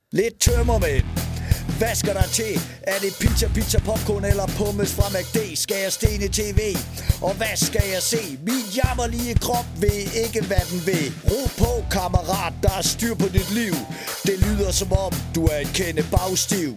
Lidt tømmermænd. Hvad skal der til? Er det pizza, popcorn eller pommes fra McD? Skal jeg stene TV? Og hvad skal jeg se? Min jammerlige krop ved ikke, hvad den vil. Ro på, kammerat, der er styr på dit liv. Det lyder som om, du er en kende bagstiv.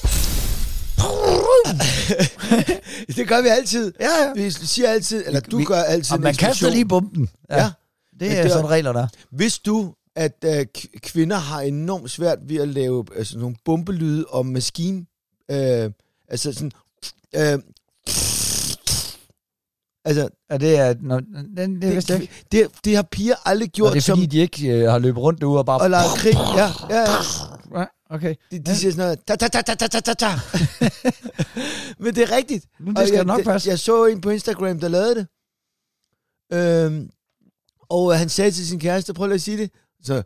Det gør vi altid. Ja. Vi siger altid, eller du gør altid. Og man kaster lige bomben. Ja. Det er sådan regler der. Hvis du, at kvinder har enormt svært ved at lave nogle bombelyde og maskine, altså sådan, altså, det er, det vidste jeg ikke. Det har piger aldrig gjort. Og det er fordi, de ikke har løbet rundt derude og bare... Og lavet krig, ja. Okay. De siger sådan noget, ta. Men det er rigtigt. Nu, det skal nok passe. Jeg så en på Instagram, der lavede det. Og han sagde til sin kæreste, prøv lige at sige det. Så,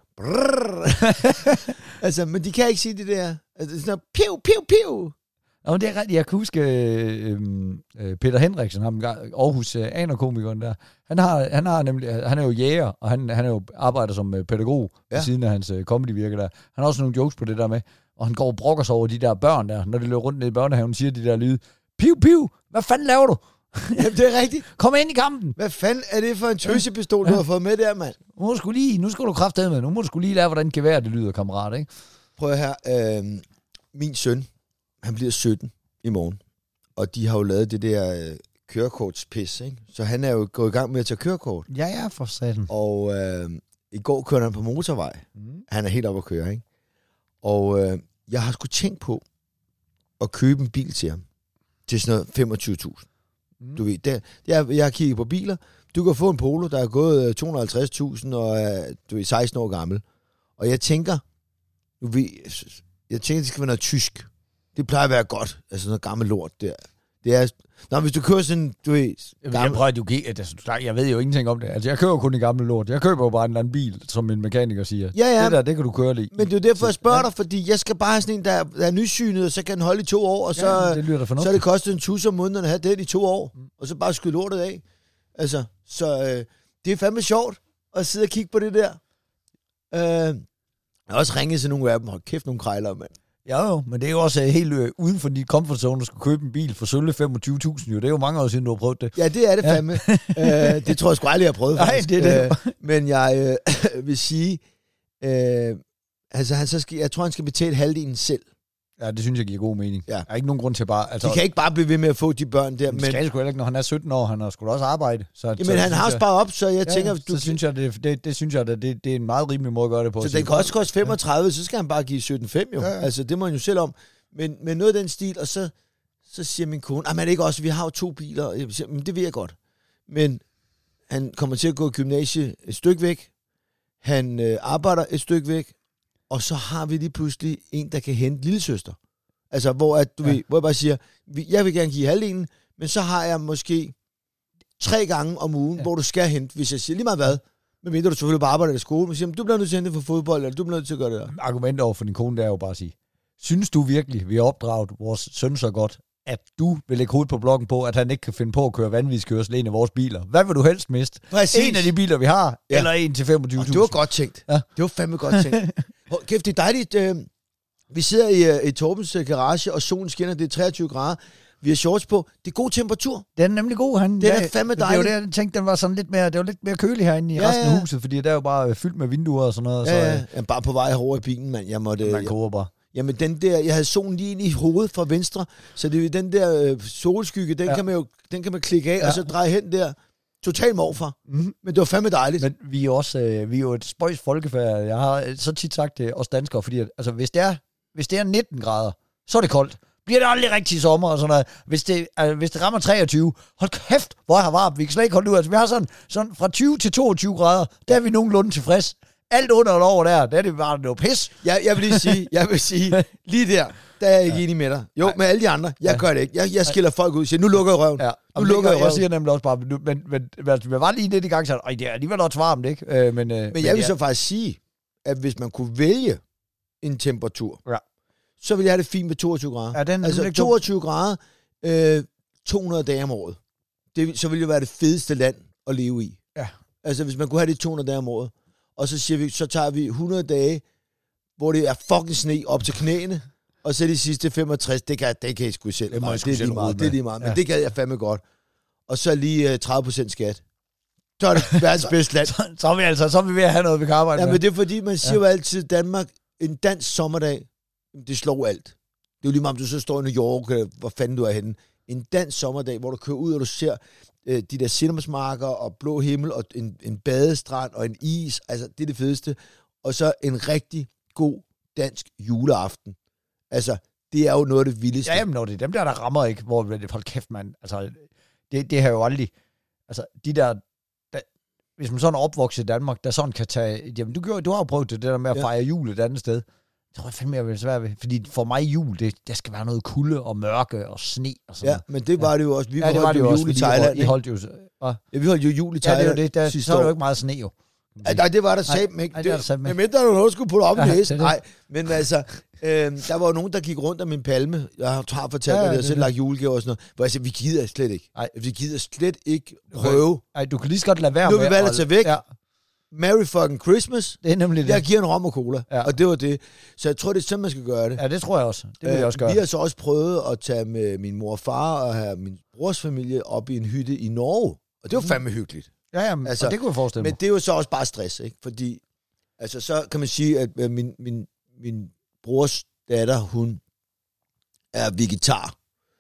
altså, men de kan ikke sige det der. Altså, sådan noget, piu. Og det er rigtigt. Jeg kan huske Peter Henriksen, ham Aarhus anerkomikeren der. Han er jo jæger, og han er jo arbejder som pædagog ved siden af hans comedyvirke der. Han har også nogle jokes på det der med, og han går og brokker sig over de der børn der, når de løber rundt ned i børnehaven, siger de der lyde, piu, hvad fanden laver du? Jamen, det er rigtigt. Kom ind i kampen. Hvad fanden er det for en tøsepistol, du har fået med der, mand? Nu skal du kraftedeme med. Nu må du skulle lige lære, hvordan gevær det lyder, kammerat, ikke? Prøv her. Min søn, han bliver 17 i morgen. Og de har jo lavet det der kørekortspis, ikke? Så han er jo gået i gang med at tage kørekort. Ja, for satan. Og i går kørte han på motorvej. Han er helt oppe at køre, ikke? Og jeg har sgu tænkt på at købe en bil til ham. Til sådan noget 25.000. Du ved, jeg har kigget på biler. Du kan få en Polo, der er gået 250.000 og du er 16 år gammel. Og jeg tænker, det skal være noget tysk. Det plejer at være godt. Altså noget gammel lort der. Det er... Nå, hvis du kører sådan, du ved... Jeg ved jo ingenting om det. Altså, jeg kører kun i gamle lort. Jeg køber jo bare en eller anden bil, som en mekaniker siger. Ja. Det kan du køre lige. Men det er jo derfor, jeg spørger dig, fordi jeg skal bare have sådan en, der er nysynet, og så kan den holde i 2 år, og så er det kostet en 1.000 om måneden at have den i 2 år, og så bare skyde lortet af. Altså, så det er fandme sjovt at sidde og kigge på det der. Jeg har også ringet til nogle af dem. Hold kæft, nogle krejlere, mand. Jo, men det er jo også helt uden for dit comfort zone, at skulle købe en bil for sølle 25.000 jo. Det er jo mange år siden, du har prøvet det. Ja, det er det fandme. Det tror jeg sgu aldrig, jeg har prøvet. Nej, det er det. Men jeg vil sige, altså jeg tror, han skal betale halvdelen selv. Ja, det synes jeg giver god mening. Ja. Der er ikke nogen grund til bare... Altså, de kan ikke bare blive ved med at få de børn der. Men skal jeg sgu heller ikke, når han er 17 år. Han har sgu da også arbejde. Men han har sparet op, så jeg tænker... Så synes jeg, det er en meget rimelig måde at gøre det på. Så den kan også koste 35, så skal han bare give 17,5 jo. Ja. Altså, det må han jo selv om. Men noget af den stil, og så siger min kone, men det ikke også, vi har jo 2 biler. Jeg siger, men det ved jeg godt. Men han kommer til at gå i gymnasiet et stykke væk. Han arbejder et stykke væk. Og så har vi lige pludselig en, der kan hente lillesøster. Altså, hvor jeg bare siger, jeg vil gerne give halvdelen, men så har jeg måske 3 gange om ugen, hvor du skal hente, hvis jeg siger lige meget hvad, medmindre du selvfølgelig bare arbejder i skole, men siger, du bliver nødt til at hente for fodbold, eller du bliver nødt til at gøre det der. Argumentet over for din kone, det er jo bare at sige, synes du virkelig, vi har opdraget vores søn så godt, at du vil lægge hovedet på blokken på, at han ikke kan finde på at køre vanvidskørsel en af vores biler? Hvad vil du helst miste? Præcis. En af de biler, vi har, eller en til 25.000? Det var godt tænkt. Ja. Det var fandme godt tænkt. Kæft, det er dejligt. Vi sidder i Torbens garage, og solen skinner, det er 23 grader. Vi har shorts på. Det er god temperatur. Den er nemlig god. Den er fandme dejlig. Det var det, jeg tænkte, den var sådan lidt mere, det var lidt mere kølig herinde i resten af huset, fordi der er jo bare fyldt med vinduer og sådan noget. Ja, bare på vej herover i bilen, mand. Man koger bare. Jamen den der, jeg havde solen lige ind i hovedet fra venstre, så det er den der solskygge, den kan man klikke af, og så dreje hen der. Total morfar. Men det var fandme dejligt. Men vi er jo et spøjs folkefærd. Jeg har så tit sagt til os danskere, fordi at, altså, hvis det er 19 grader, så er det koldt. Bliver det aldrig rigtig sommer og sådan noget. Hvis det rammer 23, hold kæft, hvor er varmt. Vi kan slet ikke holde ud. Altså, vi har sådan fra 20 til 22 grader, der er vi nogenlunde tilfreds. Alt under og over der er det bare noget pis. Jeg vil sige, lige der er jeg ikke enig med dig. Jo, med alle de andre, jeg gør det ikke. Jeg skiller folk ud og siger, nu lukker jeg røven. Ja. Nu lukker jeg røven. Jeg siger nemlig også bare, men det var lige lidt i gang, så det er alligevel også varmt, ikke? Men jeg vil så faktisk sige, at hvis man kunne vælge en temperatur, så ville jeg have det fint med 22 grader. Ja, altså 22 grader, 200 dage om året. Så ville det være det fedeste land at leve i. Ja. Altså hvis man kunne have det 200 dage om året, og så siger vi, så tager vi 100 dage hvor det er fucking sne op til knæene, og så de sidste 65, det kan I sgu selv. Det er lige meget, men det gad jeg fandme godt. Og så lige 30% skat. Så er det verdens bedste land. så er vi ved at have noget, vi kan arbejde med. Men det er fordi, man siger jo altid, Danmark, en dansk sommerdag, det slår alt. Det er jo lige meget, om du så står i New York, hvor fanden du er henne. En dansk sommerdag, hvor du kører ud, og du ser de der cinemasmarker, og blå himmel, og en badestrand, og en is. Altså, det er det fedeste. Og så en rigtig god dansk juleaften. Altså, det er jo noget af det vildeste. Ja, jamen, når det er dem der rammer ikke, hvor hold kæft, mand. Altså, det har jo aldrig... Altså, de der... Hvis man sådan er opvokset i Danmark, der sådan kan tage... Jamen, du har jo prøvet det der med at fejre jul et andet sted. Det tror jeg fandme, jeg vil svært ved. Fordi for mig jul, der skal være noget kulde og mørke og sne og sådan. Ja, men det var det jo også. Vi holdt jo jul i Thailand. Vi holdt jo... Ja, vi holdt jo jul i Thailand. Ja, det er jo det. Så er det jo ikke meget sne, jo. Nej, det var der sammen ikke. Men mindre der var noget, der skulle putte op i næsen. Nej, men altså, der var jo nogen, der gik rundt af min palme. Jeg har fortalt dig det, og så lagt julegaver og sådan noget. Hvor jeg siger, vi gider slet ikke. Vi gider slet ikke prøve. Nej, du kan lige så godt lade være med. Nu er vi valgt at tage væk. Ja. Merry fucking Christmas. Det er nemlig det. Jeg giver en rom og cola. Ja. Og det var det. Så jeg tror, det er sådan, man skal gøre det. Ja, det tror jeg også. Det vil jeg også gøre. Vi har så også prøvet at tage med min mor og far og have min brors familie op i en hytte i Norge. Og det var fandme hyggeligt. Ja, altså, og det kunne jeg forestille mig. Men det er jo så også bare stress, ikke? Fordi, altså, så kan man sige, at min brors datter, hun er vegetar.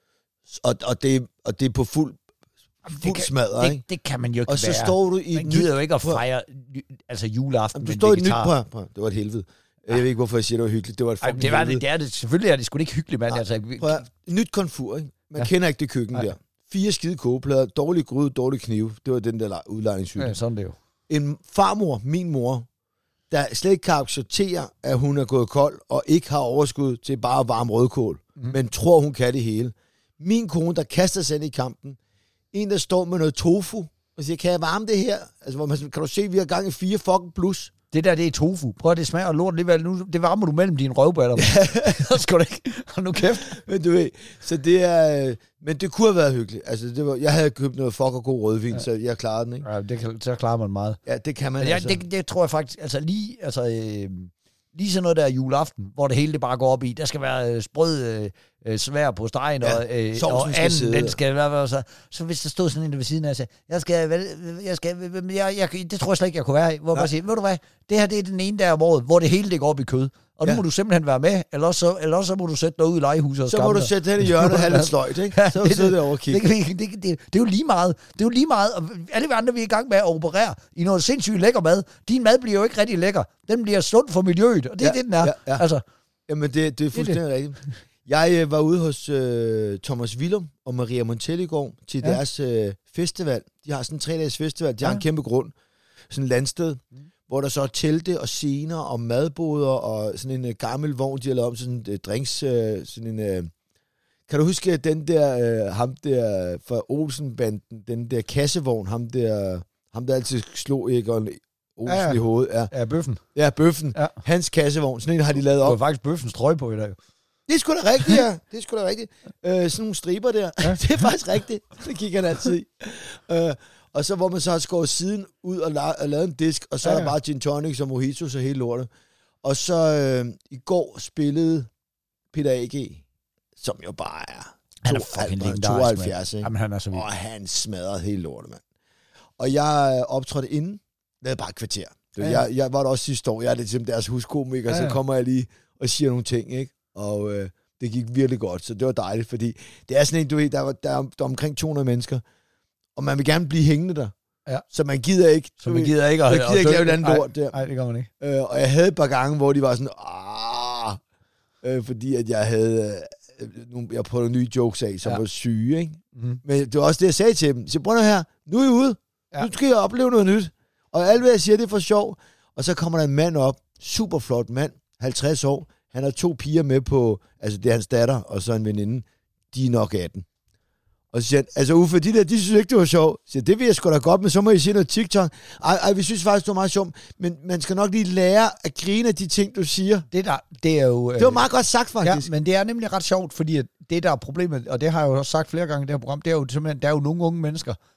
Og det er på fuld smadret, ikke? Det kan man jo ikke og være. Og så står du i... Man gider jo ikke at fejre altså juleaften med vegetar. Det var et helvede. Jeg ved ikke, hvorfor jeg siger, det var hyggeligt. Det var et fucking helvede. Det er det. Selvfølgelig er det sgu ikke hyggeligt, mand. Altså, nyt komfur, ikke? Man kender ikke det køkken der. 4 skide kogeplader, dårlig gryde, dårlig kniv. Det var den der udlejningshytte. Ja, sådan det jo. En farmor, min mor, der slet ikke kan acceptere, at hun er gået kold, og ikke har overskud til bare at varme rødkål, men tror, hun kan det hele. Min kone, der kaster sig ind i kampen. En, der står med noget tofu, og siger, kan jeg varme det her? Altså, hvor man, kan du se, vi har gang i 4 fucking plus. Det der, det er tofu. Prøv at det smager af lort alligevel. Nu, det varmer du mellem dine røvballer. Skal du ikke? Hold nu kæft. Men du ved, så det er... Men det kunne have været hyggeligt. Altså, det var, jeg havde købt noget fuck og god rødvin, så jeg klarede den, ikke? Ja, så klarer man meget. Ja, det kan man altså. Det tror jeg faktisk... Altså, lige sådan noget der juleaften, hvor det hele det bare går op i. Der skal være sprød svær på stegen, og anden, den skal være så hvis der stod sådan en der ved siden af, og sagde, det tror jeg slet ikke, jeg kunne være i. Hvor man siger, ved du hvad, det her det er den ene der om året, hvor det hele det går op i kød. Og nu må du simpelthen være med, eller så må du sætte dig ud i legehuset og så må du sætte den i hjørnet og have lidt sløjt, ikke? Så sidder det over og kigge. Det er jo lige meget. Det er jo lige meget. Og alle vi andre, vi er i gang med at operere i noget sindssygt lækker mad. Din mad bliver jo ikke rigtig lækker. Den bliver sund for miljøet, og det er det, den er. Ja. Altså, jamen, det er fuldstændig rigtigt. Jeg var ude hos Thomas Willum og Maria Montelli i går til deres festival. De har sådan en 3-dages festival. De har en kæmpe grund. Sådan et landsted. Hvor der så er telte og scener og madboder og sådan en gammel vogn, de har lavet om sådan en drinks, sådan en... Kan du huske den der, ham der fra Olsen-banden, den der kassevogn, ham der altid slog Egon Olsen i hovedet? Ja, Bøffen. Ja, Bøffen. Ja. Hans kassevogn, sådan en har de lavet op. Det var faktisk Bøffens trøje på i dag. Det er sgu da rigtigt, ja. Det er sgu da rigtigt. Sådan nogle striber der. Ja. Det er faktisk rigtigt. Det kigger han altid i. Og så hvor man så har skåret siden ud og lavet en disk, og så er der bare gin tonics og mojitos og hele lortet. Og så i går spillede Peter A.G., som jo bare er, han er fucking 72, ikke? Jamen, han er så vild. Og han smadrede hele lortet, mand. Og jeg optrådte inden, lavede bare et kvarter. Jeg var der også sidste år, jeg er lidt som deres huskomiker, så kommer jeg lige og siger nogle ting, ikke? Og det gik virkelig godt, så det var dejligt, fordi det er sådan en, du ved, der er omkring 200 mennesker, og man vil gerne blive hængende der. Ja. Så man gider ikke. Så man gider ikke at lave et andet lort der. Nej, det gør man ikke. Og jeg havde et par gange, hvor de var sådan, fordi at jeg havde, jeg prøvede nogle nye jokes af, som var syge, ikke? Mm-hmm. Men det var også det, jeg sagde til dem. Så prøv her, nu er I ude. Ja. Nu skal jeg opleve noget nyt. Og alt hvad jeg siger, det er for sjov. Og så kommer der en mand op, super flot mand, 50 år. Han har 2 piger med på, altså det er hans datter, og så en veninde. De er nok 18. Og så siger han, altså Uffe, de synes ikke, det var sjovt. Så det vil jeg sgu da godt, men så må I sige noget TikTok. Ej, vi synes faktisk, det var meget sjovt. Men man skal nok lige lære at grine af de ting, du siger. Det er jo... Det var meget godt sagt, faktisk. Ja, men det er nemlig ret sjovt, fordi det, der er problemet, og det har jeg jo også sagt flere gange i det her program, det er jo simpelthen, der er jo nogle unge mennesker,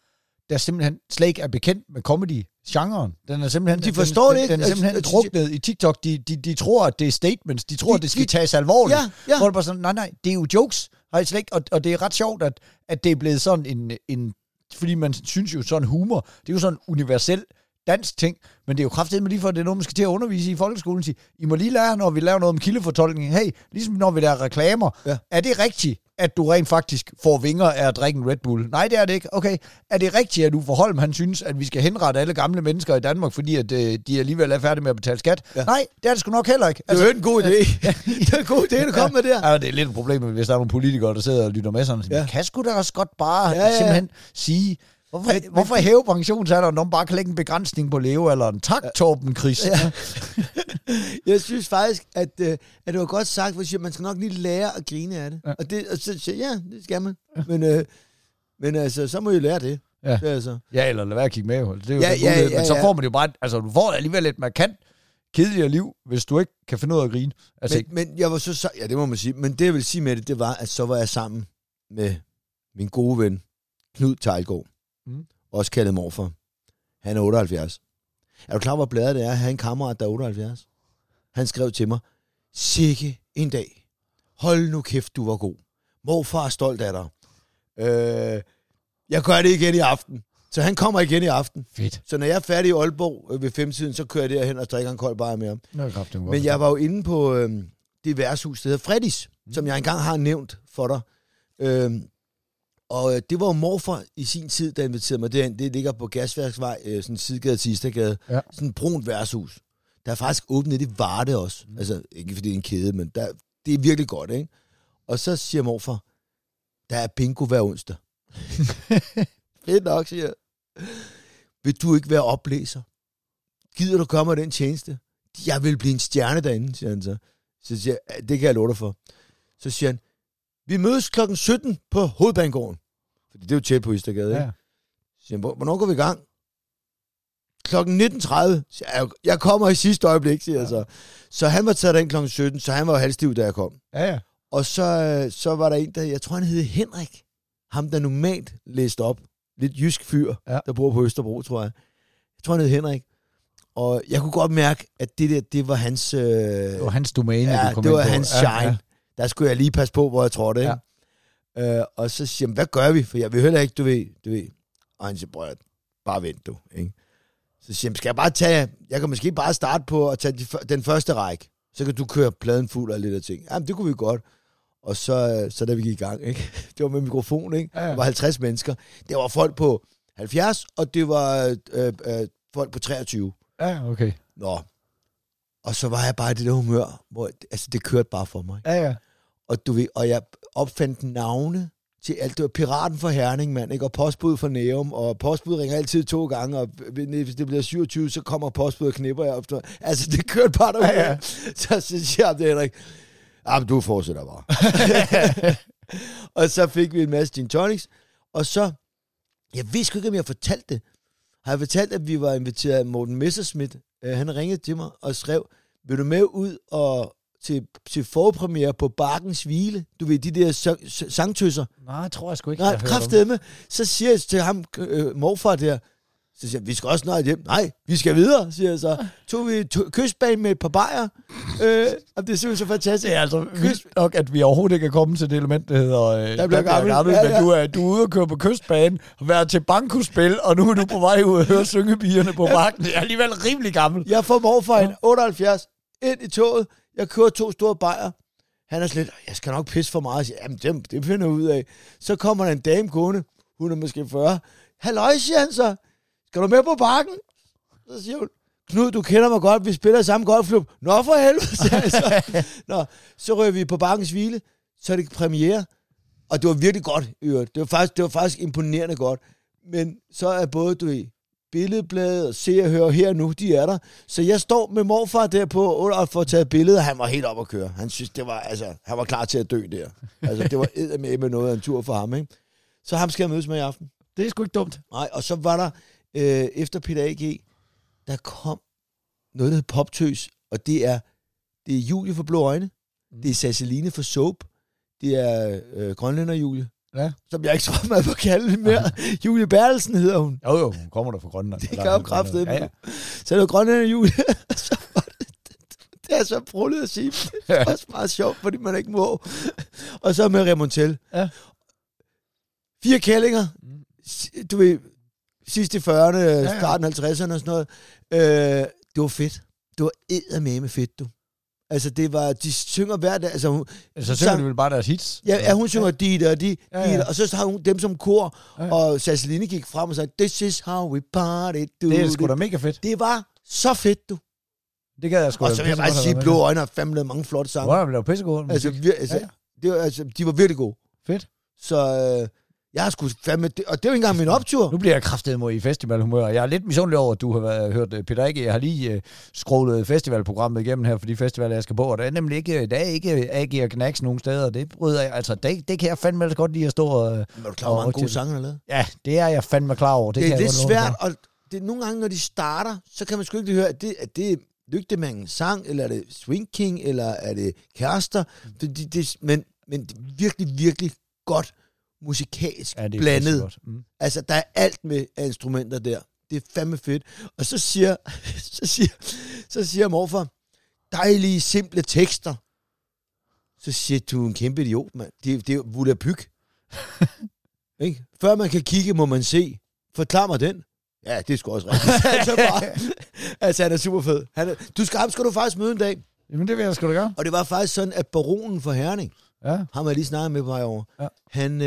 der simpelthen slet ikke er bekendt med comedy-genren. Den er simpelthen... De forstår det ikke. Den er simpelthen druknet i TikTok. De tror, at det er statements. De tror, at det skal tages alvorligt. Ja. Hvor det bare sådan, nej, det er jo jokes. Og det er ret sjovt, at det er blevet sådan en... Fordi man synes jo, sådan humor, det er jo sådan en universel dansk ting, men det er jo kraftedeme lige for, at det er noget, man skal til at undervise i folkeskolen. Sige, I må lige lære, når vi laver noget om kildefortolkning. Hey, ligesom når vi laver reklamer. Er det rigtigt, at du rent faktisk får vinger af at drikke en Red Bull? Nej, det er det ikke. Okay. Er det rigtigt, at Uffe Holm, han synes, at vi skal henrette alle gamle mennesker i Danmark, fordi at de alligevel er færdige med at betale skat? Ja. Nej, det er det sgu nok heller ikke. Altså, det er jo en god idé. Det er en god idé, du kom med der. Ja, det er lidt et problem, hvis der er nogle politikere, der sidder og lytter med sådan. Ja. Kan sgu da også godt bare simpelthen sige... Hvorfor hæve pensionsalderen, når man bare kan lægge en begrænsning på levealderen? Tak, Torben Chris. Ja. Jeg synes faktisk, at det var godt sagt, for man skal nok lige lære at grine af det. Ja. Og så det skal man. Men altså, så må I lære det. Ja, det altså. Ja, eller lad være at kigge med. Det er jo men så får man jo bare... Altså, du får alligevel et markant kedeligere liv, hvis du ikke kan finde ud af at grine. Altså, men jeg var så... Ja, det må man sige. Men det, jeg vil sige med det var, at så var jeg sammen med min gode ven, Knud Teilgaard. Også kaldet morfar. Han er 78. Er du klar, hvor bladet det er at have en kammerat, der er 78? Han skrev til mig, sikke en dag. Hold nu kæft, du var god. Morfar er stolt af dig. Jeg gør det igen i aften. Så han kommer igen i aften. Fedt. Så når jeg er færdig i Aalborg ved 5-tiden, så kører jeg derhen og drikker en kold bajer med ham. Men jeg var jo inde på det værtshus, der hedder Freddys, som jeg engang har nævnt for dig. Og det var jo morfar i sin tid, der inviterede mig derind. Det ligger på Gasværksvej, sådan en sidegade til Istergade. Ja. Sådan et brunt værtshus. Der er faktisk åbnet det Varde også. Altså, ikke fordi det er en kæde, men det er virkelig godt, ikke? Og så siger morfar, der er bingo hver onsdag. Fedt nok, siger jeg. Vil du ikke være oplæser? Gider du komme af den tjeneste? Jeg vil blive en stjerne derinde, siger han så. Så siger jeg, det kan jeg love dig for. Så siger han, vi mødes klokken 17 på Hovedbanegården. Fordi det er jo tæt på Istergade, ikke? Ja. Så siger han, hvornår går vi i gang? Klokken 19.30. Jeg kommer i sidste øjeblik, siger jeg så. Så han var taget ind klokken 17, så han var jo halvstiv, da jeg kom. Ja. Og så var der en, der, jeg tror han hed Henrik, ham der normalt læste op. Lidt jysk fyr, der bor på Østerbro, tror jeg. Jeg tror han hed Henrik. Og jeg kunne godt mærke, at det var hans... det var hans domæne, ja, du kom det var ind på. hans shine. Ja. Der skulle jeg lige passe på, hvor jeg trådte, ikke? Ja. Og så siger han, hvad gør vi? For jeg vil heller ikke, du ved. Og han siger, bare vent, du. Ikke? Så siger han, skal jeg bare tage... Jeg kan måske bare starte på at tage den første række. Så kan du køre pladen fuld af lidt af ting. Jamen, det kunne vi godt. Og så da vi gik i gang, ikke? Det var med mikrofon, ikke? Ja. Der var 50 mennesker. Det var folk på 70, og det var folk på 23. Ja, okay. Nå. Og så var jeg bare i det der humør, hvor altså, det kørte bare for mig. Ja. Og du ved, og jeg opfandt navne til alt. Det var Piraten fra Herning, mand, ikke? Og postbud fra Nærum, og postbud ringer altid 2 gange, og hvis det bliver 27, så kommer postbud og knipper jeg op. Altså, det kørte bare derude. Ja. Så siger jeg det, Henrik. Jamen, du fortsætter bare. Og så fik vi en masse gin tonics, og så, jeg vidste ikke, om jeg fortalte det. Har jeg fortalt, at vi var inviteret af Morten Messerschmidt. Han ringede til mig og skrev, vil du med ud og til forpremiere på Bakkens Hvile? Du ved, de der sangtøsser. Nej, jeg tror jeg sgu ikke. Nej, kraftedeme. Så siger jeg til ham, morfar der, så siger jeg, vi skal også snart hjem. Nej, vi skal videre, siger jeg så. Tog vi kystbanen med et par bajer. Og det er simpelthen så fantastisk. Det er altså vildt nok, at vi overhovedet ikke er kommet til det element, der hedder... Der bliver gammel. Ja. Men du er ude og køre på kystbanen, været til bankospil, og nu er du på vej ud og høre syngepigerne på bakken. Det er alligevel rimelig gammel. Jeg får morfar en 78 ind i toget. Jeg kører 2 store bajer. Han er slet, jeg skal nok pisse for meget. Jeg siger, jamen, det finder jeg ud af. Så kommer der en dame gående, hun er måske 40. Halløj, siger han så. Skal du med på bakken? Så siger hun, Knud, du kender mig godt, vi spiller i samme golfklub. Nå, for helvede, siger jeg så. Nå, så rører vi på Bakkens Hvile, så er det premiere. Og det var virkelig godt, det var faktisk imponerende godt. Men så er både, du ved, Billedbladet og Se og Hør her nu, de er der. Så jeg står med morfar der på og får taget billeder, og han var helt op at køre. Han synes, det var, altså, han var klar til at dø der. Altså, det var eddermame med noget af en tur for ham, ikke? Så ham skal jeg mødes med i aften. Det er sgu ikke dumt. Nej, og så var der, efter Peter A.G., der kom noget, der hedder Poptøs, og det er Julie for Blå Øjne, det er Sasseline for Soap, det er Grønlænder Julie, som jeg ikke tror, man må kalde det mere. Julie Bertelsen hedder hun. Jo, hun kommer der fra Grønland. Det kan jo kraftigt. Ja. Så det var Grønland og Julie. Det er så prøvet at sige. Det er også meget sjovt, fordi man ikke må. Og så med Remontel. Ja. 4 kællinger. Du ved, sidst i 40'erne, starten af 50'erne og sådan noget. Det var fedt. Det var eddermame fedt, du. Altså, det var, de synger hver dag. Altså, så synger de vel bare deres hits? Ja, hun synger de og de, og så har hun dem som kor, og Sasseline gik frem og sagde, this is how we party, do. Det er sgu da mega fedt. Det var så fedt, du. Det kan jeg sgu. Og så vil jeg bare sige, Blå Øjne har fandme lavet mange flotte sange. Wow, det var pissegode. Altså, de var virkelig gode. Fedt. Så jeg har sgu fandme, og det er jo ikke engang min optur. Nu bliver jeg kraftedeme i festivalhumør. Jeg er lidt misundelig over, at du har hørt Peter Ikke. Jeg har lige scrollet festivalprogrammet igennem her, for de festivaler, jeg skal på, og der er nemlig ikke AG og Knacks nogen steder. Det bryder jeg, altså det kan jeg fandme ellers godt lide at stå og... Men er du klar over, mange gode sange eller noget? Ja, det er jeg fandme klar over. Det er lidt svært, og det er nogle gange, når de starter, så kan man sgu ikke høre, at det er Lygtemanden sang, eller er det Swing King, eller er det Kærester? Men det er virkelig, virkelig godt musikalsk blandet. Altså, der er alt med instrumenter der. Det er fandme fedt. Og så siger morfar, dejlige, simple tekster. Så siger du en kæmpe idiot, mand. Det er volapyk. Ikke? Før man kan kigge, må man se. Forklar mig den. Ja, det er sgu også rigtigt. Altså, han er super fed. Skal du faktisk møde en dag. Jamen, det vil jeg sgu da gøre. Og det var faktisk sådan, at baronen for Herning, ham har jeg lige snakket med på vej over. Ja. Han,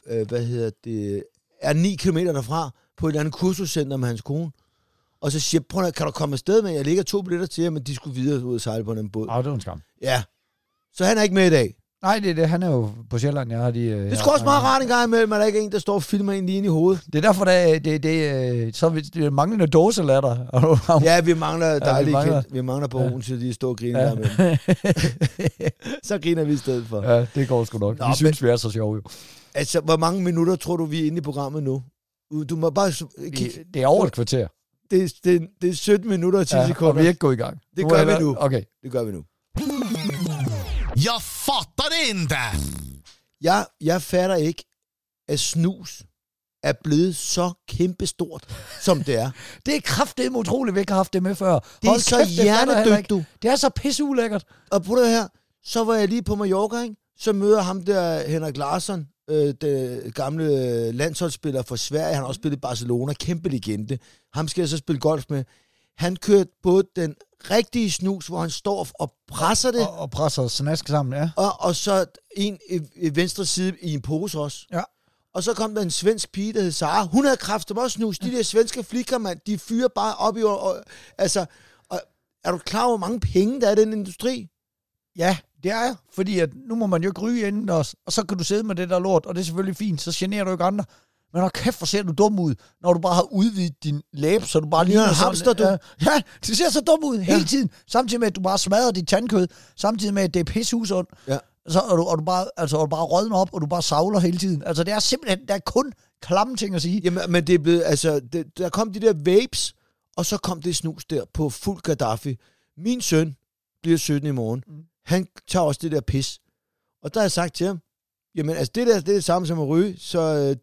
er 9 kilometer derfra på et eller andet kursuscenter med hans kone. Og så siger jeg, kan du komme afsted med? Jeg ligger 2 billetter til jer, men de skulle videre ud og sejle på den båd. Det var en skam. Ja. Så han er ikke med i dag. Nej, det er det. Han er jo på Sjælland. Det er sgu også meget rart en gang imellem, at der ikke er en, der står og filmer en lige ind i hovedet. Det er derfor, så er manglende dåselatter. Ja, vi mangler dejlige vi mangler på roen, så de står og griner der med. Så griner vi i stedet for. Ja, det går sgu nok. Vi synes, vi er så sjove jo. Altså, hvor mange minutter tror du, vi er inde i programmet nu? Du må bare... Det er over et kvarter. Det er 17 minutter og 10 sekunder. Og vi er ikke gået i gang. Det gør vi nu. Okay. Det gør vi nu. Jeg fatter det ikke. Jeg fatter ikke, at snus er blevet så kæmpestort, som det er. Det er kraftedeme utroligt, vi ikke har haft det med før. Det er så hjernedødt, du. Det er så pisseulækkert. Og prøv det her, så var jeg lige på Mallorca, ikke? Så møder ham der, Henrik Larsson, den gamle landsholdsspiller for Sverige. Han har også spillet i Barcelona, kæmpe legende. Ham skal jeg så spille golf med. Han kørte både den rigtige snus, hvor han står og presser det. Og presser snask sammen, ja. Og så en i venstre side i en pose også. Ja. Og så kom der en svensk pige, der hed Sara. Hun havde kræftet også snus. De der svenske flikker, mand, de fyrer bare op i... Altså, er du klar over, hvor mange penge der er i den industri? Ja, det er jeg. Fordi at nu må man jo ikke ryge inden os. Og så kan du sidde med det der lort, og det er selvfølgelig fint. Så generer du ikke andre. Men hvor kæft, hvor ser du dum ud, når du bare har udvidet din læbe, så du bare ligner en hamster, du. Ja, det ser så dum ud hele tiden. Samtidig med, at du bare smadrer dit tandkød. Samtidig med, at det er pishusund. Ja. Og du bare rådner op, og du bare savler hele tiden. Altså, det er simpelthen, der er kun klamme ting at sige. Jamen, men det er blevet, altså, der kom de der vapes, og så kom det snus der på fuld Gaddafi. Min søn bliver 17 i morgen. Han tager også det der pis. Og der har jeg sagt til ham, jamen, altså, det er det samme som at ryge, så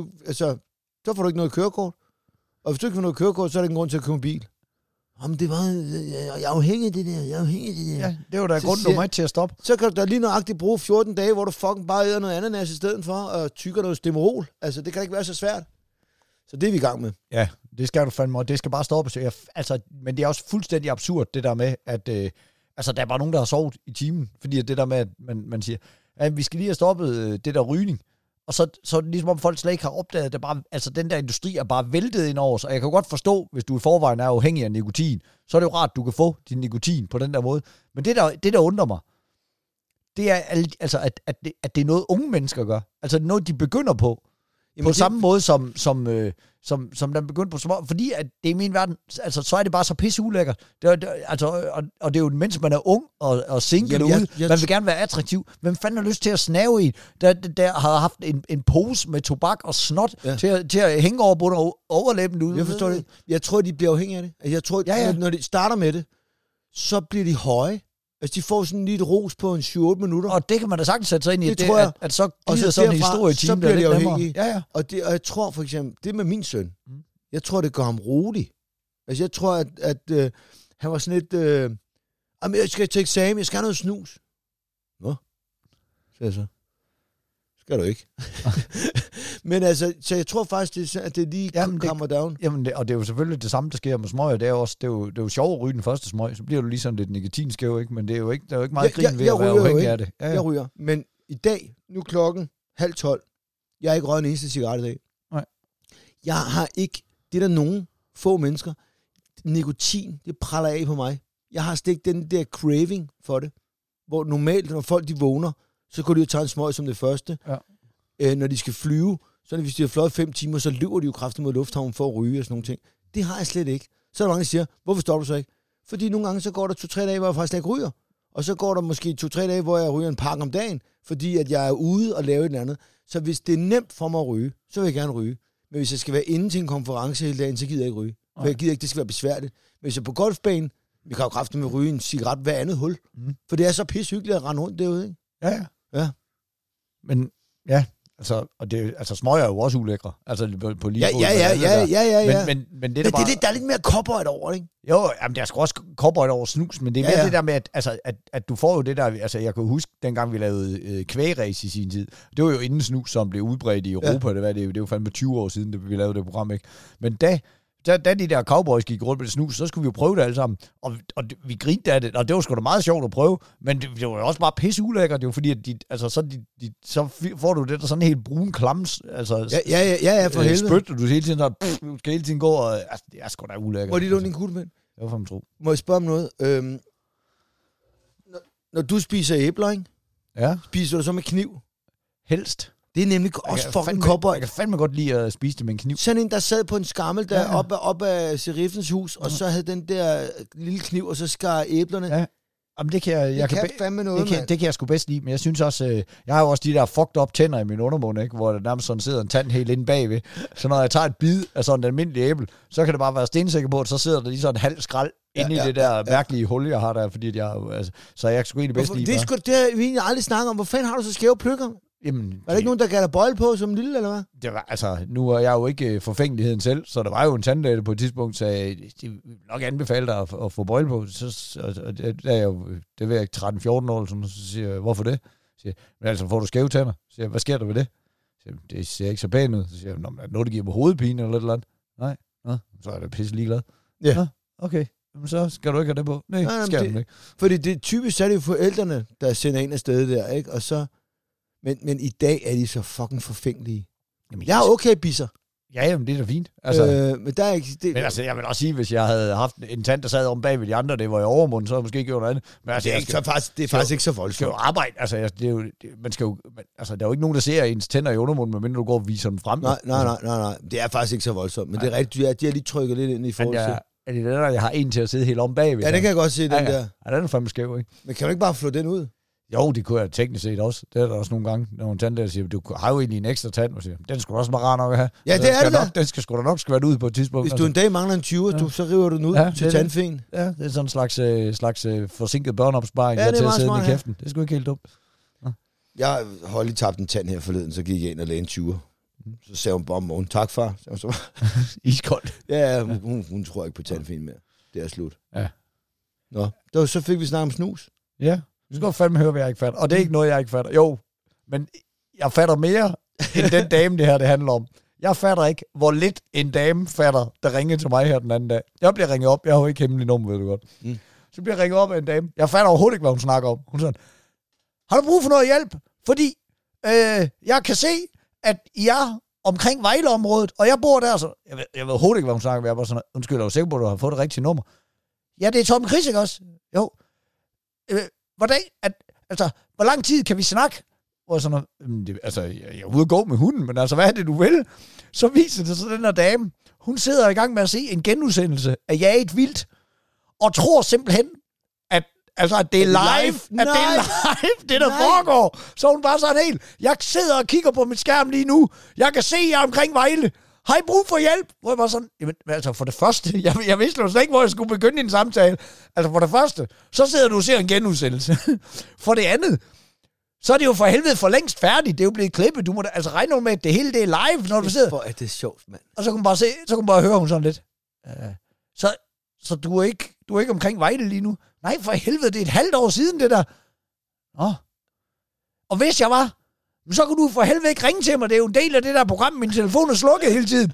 så får du ikke noget kørekort. Og hvis du ikke får noget kørekort, så er der ingen grund til at købe en bil. Jamen, det var... Jeg er afhængig af det der. Ja, det var da grund nummer 1 til at stoppe. Så kan du da lige nøjagtigt bruge 14 dage, hvor du fucking bare æder noget ananas i stedet for, og tykker noget Stemorol. Altså, det kan ikke være så svært. Så det er vi i gang med. Ja, det skal du fandme, og det skal bare stoppes. Men det er også fuldstændig absurd, det der med, at der er bare nogen, der har sovet i timen. Fordi det der med, at man siger, at vi skal lige have stoppet det der rygning. Og så er det ligesom om folk slet ikke har opdaget det bare, altså den der industri er bare væltet ind over os, og jeg kan godt forstå, hvis du i forvejen er afhængig af nikotin, så er det jo rart, at du kan få din nikotin på den der måde. Men det der undrer mig, det er altså, at det er noget unge mennesker gør. Altså det er noget, de begynder på. Jamen, på samme måde som den begyndte på små. Fordi at det i min verden, altså så er det bare så pisseulækkert. Og det er jo mens man er ung og single ude, man vil gerne være attraktiv. Hvem fanden har lyst til at snave i? Der har haft en pose med tobak og snot til at hænge over både overlæben ude. Jeg forstår det. Jeg tror, de bliver afhængige af det. Jeg tror, når de starter med det, så bliver de høje. Altså, de får sådan lidt ros på en 7-8 minutter. Og det kan man da sagtens sætte sig ind i, det tror jeg. At så gider sådan en historietime, så bliver det afhængig. Ja. Og jeg tror for eksempel, det med min søn, jeg tror, det gør ham rolig. Altså, jeg tror, at han var sådan lidt, jeg skal til eksamen, jeg skal have noget snus. Nå, siger så. Skal du ikke. Men altså, så jeg tror faktisk, at det lige kommer down. Jamen, og det er jo selvfølgelig det samme, der sker med smøger. Det er jo sjovt at ryge den første smøg, så bliver du lige sådan lidt nikotinskæv, ikke? Men det er jo ikke, der er jo ikke meget grin ved at være afhængig af det. Ja. Jeg ryger. Men i dag, nu klokken 11:30, jeg har ikke røget en eneste cigaret i dag. Nej. Jeg har ikke, det er der nogen få mennesker, nikotin, det praller af på mig. Jeg har slet ikke den der craving for det, hvor normalt, når folk de vågner, så går de og tager en smøg som det første. Ja. Når de skal flyve, så hvis de har fløjet 5 timer, så løber de jo kraftigt mod lufthavnen for at ryge og sådan nogle ting. Det har jeg slet ikke. Så er der mange, der siger, hvorfor stopper du så ikke? Fordi nogle gange, så går der 2-3 dage, hvor jeg faktisk ikke ryger. Og så går der måske 2-3 dage, hvor jeg ryger en pakke om dagen, fordi at jeg er ude og lave et eller andet. Så hvis det er nemt for mig at ryge, så vil jeg gerne ryge. Men hvis jeg skal være inde til en konference hele dagen, så gider jeg ikke ryge. For jeg gider ikke, det skal være besværligt. Men hvis jeg er på golfbanen, vi kan jo kraftigt med at ryge en cigaret hver andet hul. For det er så pissehyggeligt at rende rundt derude, ikke? Ja. Men ja, altså smøger er jo også ulækre. Altså på lige fod. Ja. Men det er bare... der er lidt mere cowboy over, ikke? Jo, jamen der er sgu også cowboy over snus, men det er mere det der med, at du får jo det der... Altså jeg kan huske, dengang vi lavede kvægræs i sin tid. Det var jo inden snus, som blev udbredt i Europa. Ja. Det var fandme 20 år siden, vi lavede det program, ikke? Men da de der cowboys gik rundt med det snus, så skulle vi jo prøve det alle sammen. Og vi grinte af det, og det var sgu da meget sjovt at prøve, men det var jo også bare pisse ulækkert. Det var fordi, at så får du det der sådan helt brun klams. Altså, for helvede. Spyt, og du hele tiden du skal hele tiden gå, og det er sgu da ulækkert. Hvor er de lånt din kuglepind? Det var for mig tro. Må jeg spørge om noget? Når du spiser æbler, ikke? Ja. Spiser du så med kniv? Helst. Det er nemlig også fucking cowboy. Jeg kan fandme godt lide at spise det med en kniv. Sådan en, der sad på en skammel der op af sheriffens hus, og så havde den der lille kniv, og så skar æblerne. Ja. Jamen det kan jeg fandme noget, det kan jeg sgu bedst lide, men jeg synes også, jeg har jo også de der fucked up tænder i min undermund, ikke? Hvor der nærmest sådan sidder en tand helt inde bagved. Så når jeg tager et bid af sådan en almindelig æble, så kan det bare være stensikker på, at så sidder der lige sådan en halv skrald inde i det der mærkelige hul, jeg har der, fordi så jeg sgu egentlig bedst lide. Det har vi egentlig aldrig snakket om. Hvor fanden har du så skæve pløkker? Jamen, var der ikke nogen, der gav dig bøjle på som lille, eller hvad? Det var, altså, nu er jeg jo ikke forfængeligheden selv, så der var jo en tandlæge på et tidspunkt, så de nok anbefale dig at få bøjle på. Det var jeg 13-14 år, så siger jeg, hvorfor det? Så siger, men altså, får du skæve tænder? Så siger jeg, hvad sker der ved det? Så siger, det ser ikke så pænt ud. Så siger jeg, er det noget, der giver mig hovedpine eller et eller andet? Nej. Så er det pisse ligeglad. Ja. Okay. Men så skal du ikke have det på. Nej, skal du ikke. Fordi det typisk er det jo forældrene, der sender en af stedet der, ikke? Og så... Men i dag er de så fucking forfængelige. Jamen, jeg er okay bisser. Ja, jamen, det er da fint. Altså, men der er ikke... Men altså, jeg vil også sige, hvis jeg havde haft en tand, der sad om bag ved de andre, det var i overmund, så havde jeg måske gjort noget andet. Men altså, det er faktisk ikke så voldsomt. Skal jo arbejde. Altså, der er jo ikke nogen, der ser ens tænder i undermunden, medmindre du går og viser dem frem. Nej. Det er faktisk ikke så voldsomt. Men det er rigtigt, de har lige trykket lidt ind i forhold til... Er det der, jeg har en til at sidde helt om bagved? Ja, det kan jeg godt se, den der. Ja, den er fandme skæv, ikke? Men kan du ikke bare flå den ud? Jo, det kunne jeg teknisk set også. Det er der også nogle gange, når en tandlæge siger, du har jo egentlig en ekstra tand, og siger, den skulle også bare rar nok at have. Ja, det er det nok. Den skal sgu da nok skvært ud på et tidspunkt. Hvis du en dag mangler en 20'er, så river du den ud til tandfen. Ja, det er sådan en slags forsinket børneopsparing, til at sidde i kæften. Det er sgu ikke helt dumt. Ja. Jeg har lige tabt en tand her forleden, så gik jeg ind og lagde en 20'er. Så sagde hun bare om morgenen, tak far. Iskoldt. Ja, hun tror ikke på tandfen mere. Det er slut. Ja. Nå, så fik vi snakket om snus. Ja. Du skal fandme høre, hvad jeg ikke fatter. Og det er ikke noget, jeg ikke fatter. Jo, men jeg fatter mere, end den dame, det her det handler om. Jeg fatter ikke, hvor lidt en dame fatter, der ringede til mig her den anden dag. Jeg bliver ringet op. Jeg har jo ikke hemmelig nummer, ved du godt. Så bliver jeg ringet op af en dame. Jeg fatter overhovedet ikke, hvad hun snakker om. Hun siger, har du brug for noget hjælp? Fordi jeg kan se, at I er omkring Vejleområdet, og jeg bor der. Så jeg ved overhovedet ikke, hvad hun snakker om. Jeg er bare sådan, undskyld, er du sikker på, at du har fået det rigtige nummer? Ja, det er Tom Krisik også. Jo. Hvordan, hvor lang tid kan vi snakke? Og sådan noget, jeg er ude at gå med hunden, men altså, hvad er det, du vil? Så viser det sig, den her dame, hun sidder i gang med at se en genudsendelse af Jaget Vildt, og tror simpelthen, at det er live, det der foregår. Så hun bare sådan helt, jeg sidder og kigger på mit skærm lige nu, jeg kan se jer omkring Vejle. har I brug for hjælp? Hvor jeg var sådan, jamen, altså for det første, jeg vidste jo slet ikke, hvor jeg skulle begynde en samtale. Altså for det første, så sidder du og ser en genudsendelse. For det andet, så er det jo for helvede for længst færdigt. Det er jo blevet klippet. Du må da altså regne med, at det hele det er live, når du sidder. Hvor er det sjovt, mand. Og så kunne man bare høre hun sådan lidt. Så du er ikke omkring Vejle lige nu? Nej, for helvede, det er et halvt år siden, det der. Nå. Og hvis jeg var, så kunne du for helvede ikke ringe til mig. Det er jo en del af det der program. Min telefon er slukket hele tiden.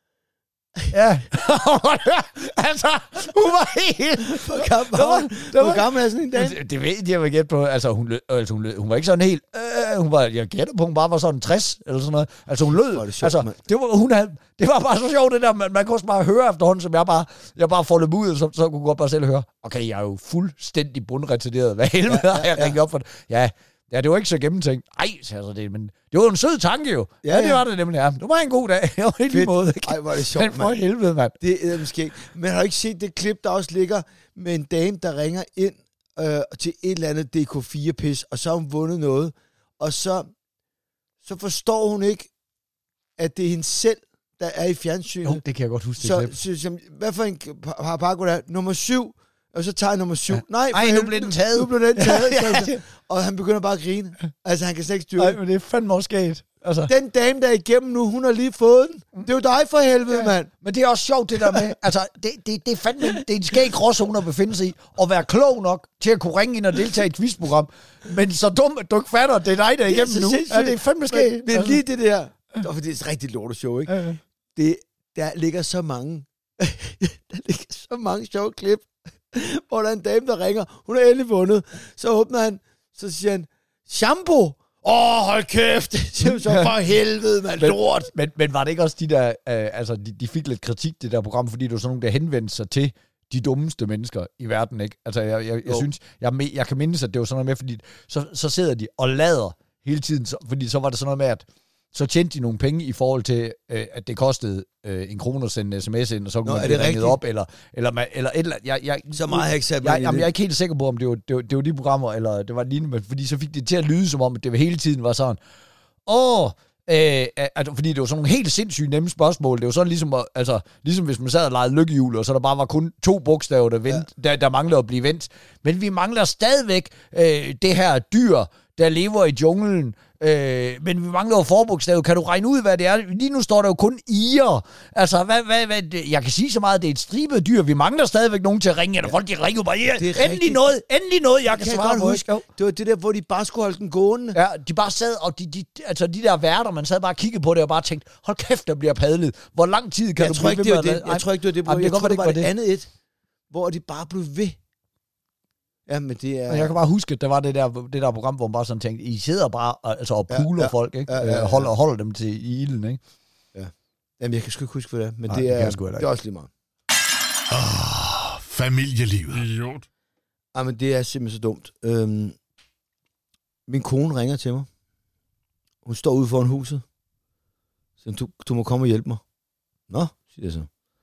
Ja. Altså, hun var helt... Hvor gammel er sådan en dag? Det ved jeg vil gætte på. Altså, hun var ikke sådan helt... jeg gætter på, hun bare var sådan 60, eller sådan noget. Altså, hun lød... Det sjovt, det var bare så sjovt, det der. Man kunne også bare høre efterhånden, som jeg bare får dem ud, så kunne jeg godt bare selv høre. Okay, jeg er jo fuldstændig bundretarderet. Hvad helvede har jeg ringet op for det? Ja, det var ikke så gennemtænkt. Altså men det var jo en sød tanke jo. Ja, det var det nemlig. Ja. Det var en god dag. Det var en måde. Ej, hvor er det sjovt, mand. For helvede, mand. Det er måske. Men har du ikke set det klip, der også ligger med en dame, der ringer ind til et eller andet DK4-pis, og så har hun vundet noget, og så forstår hun ikke, at det er hende selv, der er i fjernsynet. Jo, det kan jeg godt huske, det klip. Så hvad for en paragraf er nummer 7? Og så tager jeg nummer 7. Nej, nu blev den taget. Nu blev den taget. Og han begynder bare at grine. Altså, han kan slet ikke styre. Nej, men det er fandme også sket. Altså. Den dame, der er igennem nu, hun har lige fået den. Det er jo dig for helvede, mand. Men det er også sjovt, det der med. Altså, det er fandme... Det er en skæg gråzone at befinde sig i. Og være klog nok til at kunne ringe ind og deltage i et quizprogram. Men så dum, at du ikke fatter, at det er dig, der er igennem nu. Ja, det er fandme skægt. Men lige det der... For det er et rigtig lorteshow, ikke? Ja. Der ligger så mange... der ligger så mange sjove klip. Hvor der er en dame, der ringer. Hun har endelig vundet. Så åbner han. Så siger han, shampoo. Hold kæft. Det er jo så for helvede, man lort. Men var det ikke også de der... altså, de fik lidt kritik, det der program, fordi det var sådan nogle, der henvendte sig til de dummeste mennesker i verden, ikke? Altså, jeg synes... Jeg kan mindes, at det var sådan noget med, fordi så sidder de og lader hele tiden, fordi så var det sådan noget med, at så tjente de nogle penge i forhold til, at det kostede 1 krone at sende en sms ind, og så kunne man blive ringet op, eller så meget har jeg ikke sat jeg er ikke helt sikker på, om det var de programmer, eller det var lignende, fordi så fik det til at lyde som om, at det hele tiden var sådan, fordi det var sådan nogle helt sindssygt nemme spørgsmål. Det var sådan ligesom hvis man sad og legede lykkehjul, og så der bare var kun 2 bogstaver, der manglede at blive vendt. Men vi mangler stadigvæk det her dyr, der lever i junglen. Men vi mangler jo forbogstavet. Kan du regne ud, hvad det er? Lige nu står der jo kun irer. Altså, hvad jeg kan sige så meget, det er et stribet dyr. Vi mangler stadigvæk nogen til at ringe, eller folk, de ringer bare, endelig noget, jeg kan svare på. Det var det der, hvor de bare skulle holde den gående. Ja, de bare sad, og de der værter, man sad bare og kiggede på det, og bare tænkte, hold kæft, der bliver padlet. Hvor lang tid kan du blive ved med det? Jeg tror ikke, det var det. Jeg tror, det var det andet et, hvor de bare blev ved. Ja, men det er... Jeg kan bare huske, at der var det der program, hvor man bare sådan tænkte, I sidder bare og puler folk, ikke? Holder dem til ilden, ikke? Ja. Jamen, jeg kan sgu ikke huske, hvad det er, men det er også lige meget. Familielivet. Idiot. Jamen, det er simpelthen så dumt. Min kone ringer til mig. Hun står ude foran huset. Så du må komme og hjælpe mig. Nå, siger jeg så.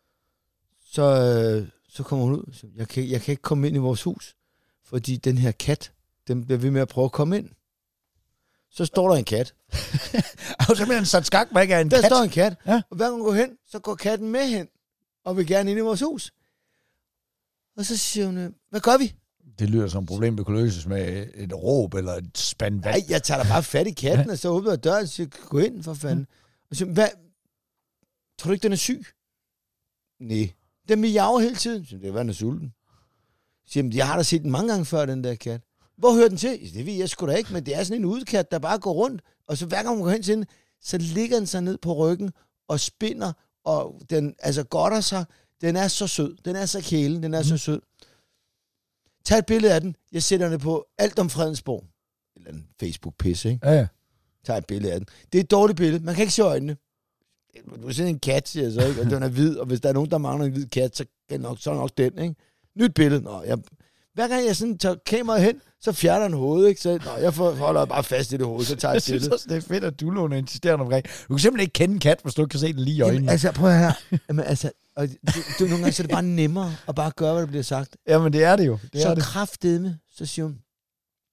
Så kommer hun ud. Så jeg kan ikke komme ind i vores hus. Fordi den her kat, den bliver ved med at prøve at komme ind. Så står der en kat. Er du simpelthen sat skak med, ikke er en kat? Der står en kat. Ja. Og hver gang hun går hen, så går katten med hen. Og vil gerne ind i vores hus. Og så siger hun, hvad gør vi? Det lyder som et problem, der kunne løses med et råb eller et spand vand. Nej, jeg tager da bare fat i katten, og så åbner jeg døren og siger, gå ind for fanden. Og så siger, hvad? Tror du ikke, den er syg? Nej. Den miaver hele tiden. Så det er, hvad den er sulten. Siger, jeg har da set den mange gange før, den der kat. Hvor hører den til? Det ved jeg sgu da ikke, men det er sådan en udekat, der bare går rundt. Og så hver gang hun går hen til den, så ligger den sig ned på ryggen og spinder, og den godter sig. Den er så sød. Den er så kælen. Den er så sød. Tag et billede af den. Jeg sætter den på Alt om Fredensborg. Eller en Facebook-pisse, ikke? Ja. Tag et billede af den. Det er et dårligt billede. Man kan ikke se øjnene. Du er sådan en kat, siger jeg så, ikke? Og den er hvid, og hvis der er nogen, der mangler en hvid kat, så er nok den, ikke? Nyt billede. Hver gang jeg sådan tager kameraet hen, så fjerner den hovedet, ikke? Så jeg holder bare fast i det hoved, så tager jeg et billede. Jeg synes også, det er fedt, at du låner insisterende omkring. Du kan simpelthen ikke kende en kat, hvis du ikke kan se den lige i øjnene. Jamen, prøv her. Jamen, nogle gange så er det bare nemmere at bare gøre, hvad der bliver sagt. Jamen, det er det jo. Så kraftedeme, så siger hun,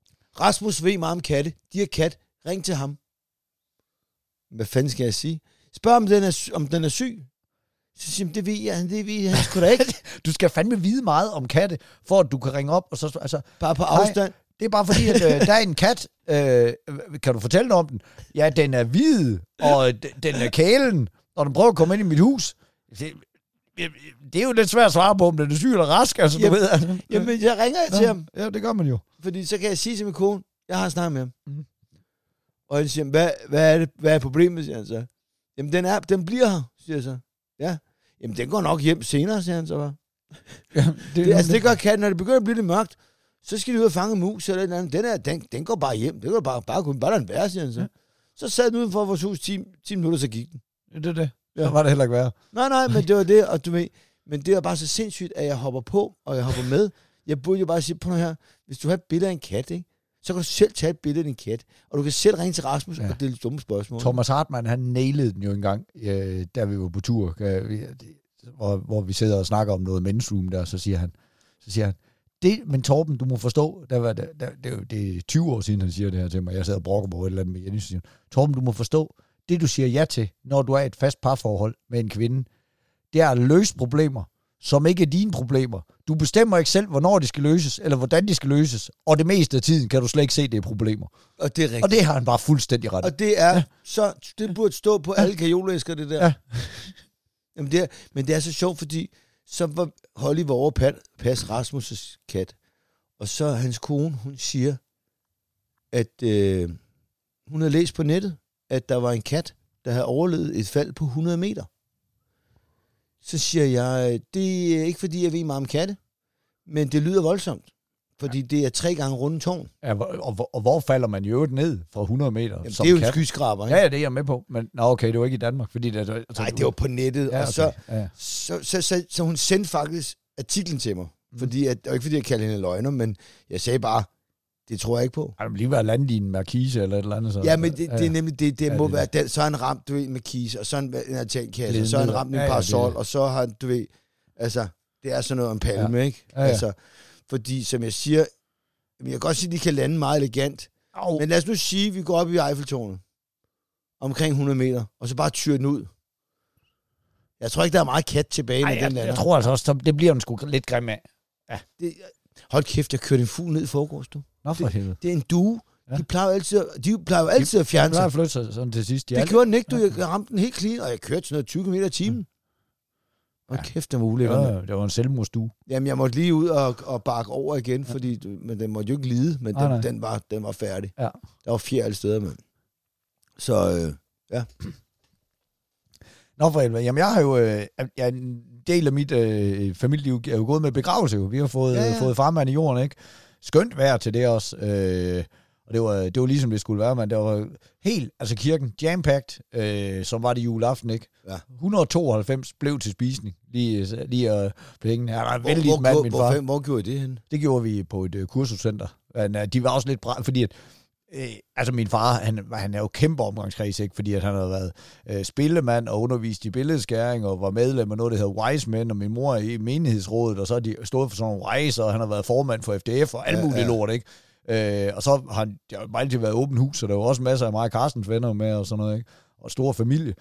Rasmus ved meget om katte. De er kat. Ring til ham. Hvad fanden skal jeg sige? Spørg om den er syg. Så siger han, det ved han sgu da ikke. Du skal fandme vide meget om katte, for at du kan ringe op, og så... Altså, bare på afstand. Nej, det er bare fordi, at der er en kat. Kan du fortælle noget om den? Ja, den er hvid, og den er kælen, og den prøver at komme ind i mit hus. Det er jo lidt svært at svare på, om den er syg eller rask, altså, du ved. Jamen, jeg ringer til ham. Ja, det gør man jo. Fordi så kan jeg sige til min kone, jeg har snakket med ham. Mm. Og han siger, hvad er problemet, siger han så. Jamen, den bliver her, siger jeg så. Ja. Jamen, den går nok hjem senere, siger han så bare. Ja, det gør katten, når det begynder at blive lidt mørkt, så skal de ud og fange mus eller et eller andet. Den går bare hjem. Det går bare lade den være, siger han så. Ja. Så sad den uden for vores hus 10 minutter, så gik den. Det er det. Ja. Så var det heller ikke værre. Nej, men det var det, og du ved, men det er bare så sindssygt, at jeg hopper på, og jeg hopper med. Jeg burde jo bare sige, på her, hvis du har et billede af en kat, ikke? Så kan du selv tage et billede af din kat, og du kan selv ringe til Rasmus og stille dumme spørgsmål. Thomas Hartmann, han nailede den jo engang, da vi var på tur, hvor vi sidder og snakker om noget men's der, så siger han, men Torben, du må forstå, det er 20 år siden, han siger det her til mig, jeg sidder og brokker på et eller andet med Jenny, så siger han, Torben, du må forstå, det du siger ja til, når du er i et fast parforhold med en kvinde, det er at løse problemer, som ikke er dine problemer. Du bestemmer ikke selv, hvornår de skal løses, eller hvordan de skal løses, og det meste af tiden kan du slet ikke se, det er problemer. Og det er rigtigt. Og det har han bare fuldstændig ret. Og det er, så det burde stå på alle kajolæsker, det der. Ja. Jamen men det er så sjovt, fordi så var Holly over passe Rasmus' kat, og så hans kone, hun siger, at hun havde læst på nettet, at der var en kat, der havde overlevet et fald på 100 meter. Så siger jeg, det er ikke fordi, jeg ved meget om katte, men det lyder voldsomt, fordi det er 3 gange runde tårn. Ja, og hvor falder man jo ned fra 100 meter? Jamen, det er jo en skyskraber, ikke? Ja, det er jeg med på, men okay, det var ikke i Danmark, fordi det... Nej, det var på nettet, ja, okay. Og så hun sendte faktisk artiklen til mig, fordi det var ikke fordi, jeg kaldte hende løgner, men jeg sagde bare, det tror jeg ikke på. Har du lige været landet i en markise eller et eller andet? Så? Ja, men det er nemlig det må være den, så har han ramt, du ved, med kise, og så en altankasse, og så har han ramt en parasol, og så har han, du ved, altså, det er sådan noget om palme, ikke? Ja. Altså, fordi, som jeg siger, jeg kan godt sige, at de kan lande meget elegant, men lad os nu sige, at vi går op i Eiffeltårnet, omkring 100 meter, og så bare tyrer den ud. Jeg tror ikke, der er meget kat tilbage, når den lander. Jeg tror altså også, det bliver den sgu lidt grim af. Ja. Hold kæft, jeg kørte en fugl ned i forgårs, du. Nå for helvede. Det er en due. Ja. De plejer jo altid at fjerne sig. De plejer at flytte sig sådan til sidst. Det gjorde den ikke, du. Jeg ramte den helt clean, og jeg kørte sådan noget 20 km i timen. Hold kæft, den var ulækker. Ja, det var en selvmordsdue. Jamen, jeg måtte lige ud og bakke over igen, fordi men den måtte jo ikke lide, men den var færdig. Ja. Der var fjer alle steder, mand. Så, ja. Nå for helvede. Jamen, jeg har jo... en del af mit familieliv er jo gået med begravelse. Vi har fået farmand i jorden, ikke? Skønt vejr til det også. Og det var ligesom det skulle være, men det var helt, altså kirken, jam-packed, som var det juleaften, ikke? Ja. 192 blev til spisning, lige penge. Jeg var vældig mand, min far. Hvor gjorde I det henne? Det gjorde vi på et kursuscenter. Men de var også lidt fordi at altså min far, han er jo kæmpe omgangskreds, ikke? Fordi at han havde været spillemand og undervist i billedskæring og var medlem af noget, der hedder Wise Men, og min mor er i menighedsrådet, og så har de stået for sådan nogle rejser, og han har været formand for FDF og alt muligt lort, ikke? Og så har han altid været åbent hus, så der var også masser af mig og Carstens venner med og sådan noget, ikke? Og stor familie.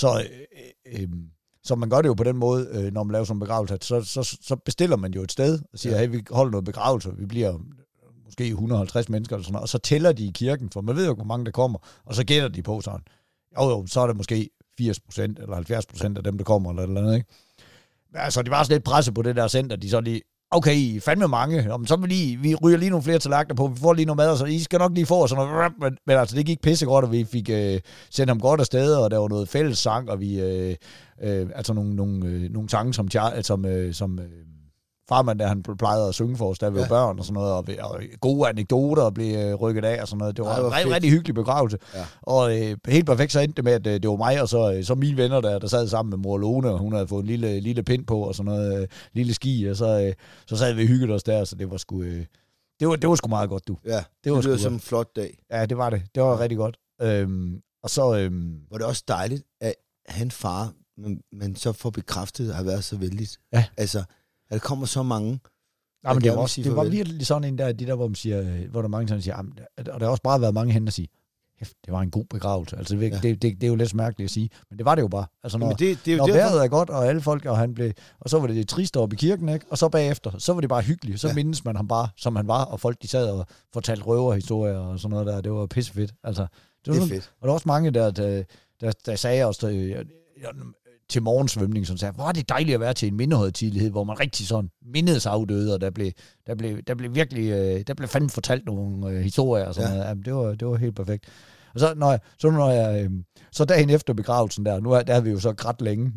Så man gør det jo på den måde, når man laver sådan en begravelse, så bestiller man jo et sted og siger, hey, vi holder noget begravelse, vi bliver måske 150 mennesker eller sådan noget, og så tæller de i kirken, for man ved jo ikke, hvor mange der kommer, og så gætter de på sådan. Jo, så er det måske 80% eller 70% af dem, der kommer, eller et eller andet, ikke? Altså, de var også lidt presset på det der center, de så lige, okay, fandme mange, så vi ryger lige nogle flere tallerkener på, vi får lige noget mad, og så I skal nok lige få sådan noget, men altså, det gik pissegodt, og vi fik sendt ham godt afsted, og der var noget fælles sang, og vi, altså nogle sange, som farmand, der han plejede at synge for os, da vi var børn og sådan noget, og gode anekdoter blev rykket af og sådan noget. Det var en rigtig hyggelig begravelse. Ja. Og helt perfekt så endte det med, at det var mig og så mine venner, der sad sammen med mor Lone, og hun havde fået en lille pind på og sådan noget, lille ski, og så sad vi og hyggede os der, så det var sgu... Det var sgu meget godt, du. Ja, det var som en flot dag. Ja, det var det. Det var rigtig godt. Og så... var det også dejligt, at han far, men så får bekræftet at have været så vældigt. Ja. Altså... at der kommer så mange. Ja, men det var virkelig sådan en der, hvor man siger, hvor der mange, der siger, og der har også bare været mange hen og sige, det var en god begravelse. Altså, det er jo lidt mærkeligt at sige, men det var det jo bare. Altså, når, det er jo når derfor... vejret er godt, og alle folk, og så var det trist oppe i kirken, ikke? Og så bagefter, så var det bare hyggeligt. Så mindes man ham bare, som han var, og folk, de sad og fortalte røverhistorier og sådan noget der. Det var pissefedt. Altså, det var fedt. Og der var også mange, der sagde også til morgensvømning, som sagde, hvor er det dejligt at være til en mindehøjtidelighed, hvor man rigtig sådan mindedes afdøde, og der blev virkelig, der blev fandme fortalt nogle historier og sådan noget. Jamen, det var helt perfekt. Og så dagen efter begravelsen der, der havde vi jo så grædt længe,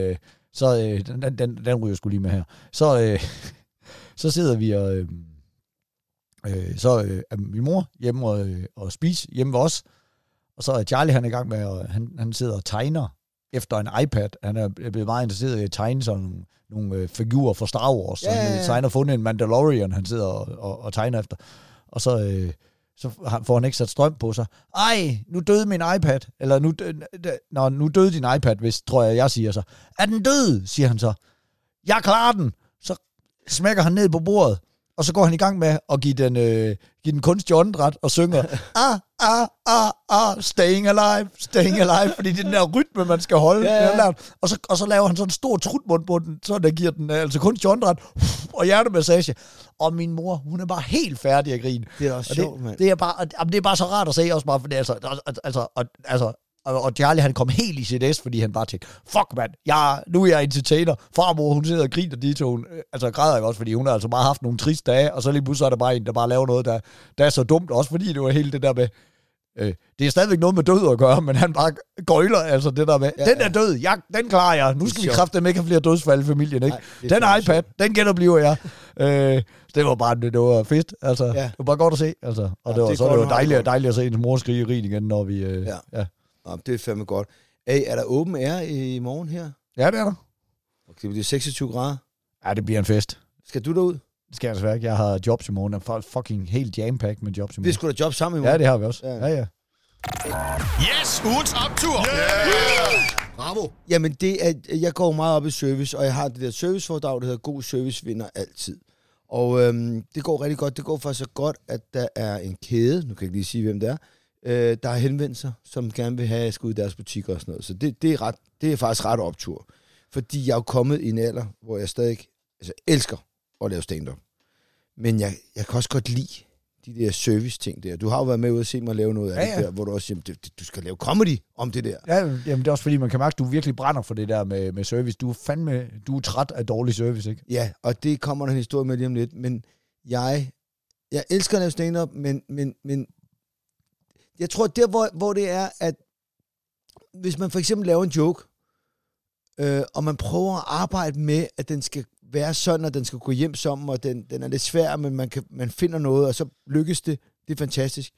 den ryger jeg sgu lige med her. Så sidder vi og er min mor hjemme og spise hjemme ved os, og så er Charlie, han er i gang med, og han sidder og tegner efter en iPad. Han er blevet meget interesseret i at tegne sådan nogle figurer fra Star Wars. Han har fundet en Mandalorian, han sidder og tegner efter. Og så får han ikke sat strøm på sig. Ej, nu døde min iPad. Eller nu døde din iPad, hvis, tror jeg siger så. Er den død, siger han så. Jeg klarer den. Så smækker han ned på bordet. Og så går han i gang med at give den kunstige åndedræt og synger staying alive, fordi det er den der rytme, man skal holde. Ja. Og så laver han sådan en stor trutmund på den, så der giver den altså kunstig åndedræt og hjertemassage. Og min mor, hun er bare helt færdig at grine. Det er også sjovt, mand. Det er bare så rart at se også bare, fordi og Charlie, han kom helt i CDS, fordi han bare tænkte, fuck mand, nu er jeg entertainer. Farmor, hun sidder og griner, de to, græder ikke også, fordi hun har altså bare haft nogle triste dage, og så lige pludselig er der bare en, der bare laver noget, der er så dumt, også fordi det var hele det der med, det er stadigvæk noget med død at gøre, men han bare gøjler, altså det der med, den er død, den klarer jeg, nu skal vi kraftedeme ikke have flere dødsfald i familien, ikke? Den iPad, den genoplever jeg. Det var bare, det var fedt, altså, det var bare godt at se, altså, og det var dejligt at se en mor skrige rig igen, når vi, Nå, det er fandme godt. Er der åben air i morgen her? Ja, det er der. Okay, det er 26 grader. Ja, det bliver en fest. Skal du derud? Det skal jeg desværre ikke. Jeg har jobs i morgen. Jeg er fucking helt jam-packed med jobs i morgen. Vi skulle da job sammen i morgen. Ja, det har vi også. Ja. Yes, ugens optur! Yeah! Bravo! Jamen, jeg går meget op i service, og jeg har det der serviceforedrag, der hedder God Service vinder altid. Og det går rigtig godt. Det går faktisk så godt, at der er en kæde, nu kan jeg ikke lige sige, hvem det er, der har henvendt sig, som gerne vil have, at jeg skal ud i deres butikker og sådan noget. Så det er faktisk ret optur. Fordi jeg er jo kommet i en alder, hvor jeg stadig elsker at lave stand-up. Men jeg kan også godt lide de der service-ting der. Du har jo været med ude at se mig lave noget af det der, hvor du også siger, du skal lave comedy om det der. Ja, jamen det er også fordi, man kan mærke, at du virkelig brænder for det der med service. Du er træt af dårlig service, ikke? Ja, og det kommer der en historie med lige om lidt. Men jeg elsker at lave stand-up, men jeg tror, der hvor det er, at hvis man for eksempel laver en joke, og man prøver at arbejde med, at den skal være sådan, og den skal gå hjem sammen, og den er lidt svær, men man finder noget, og så lykkes det. Det er fantastisk.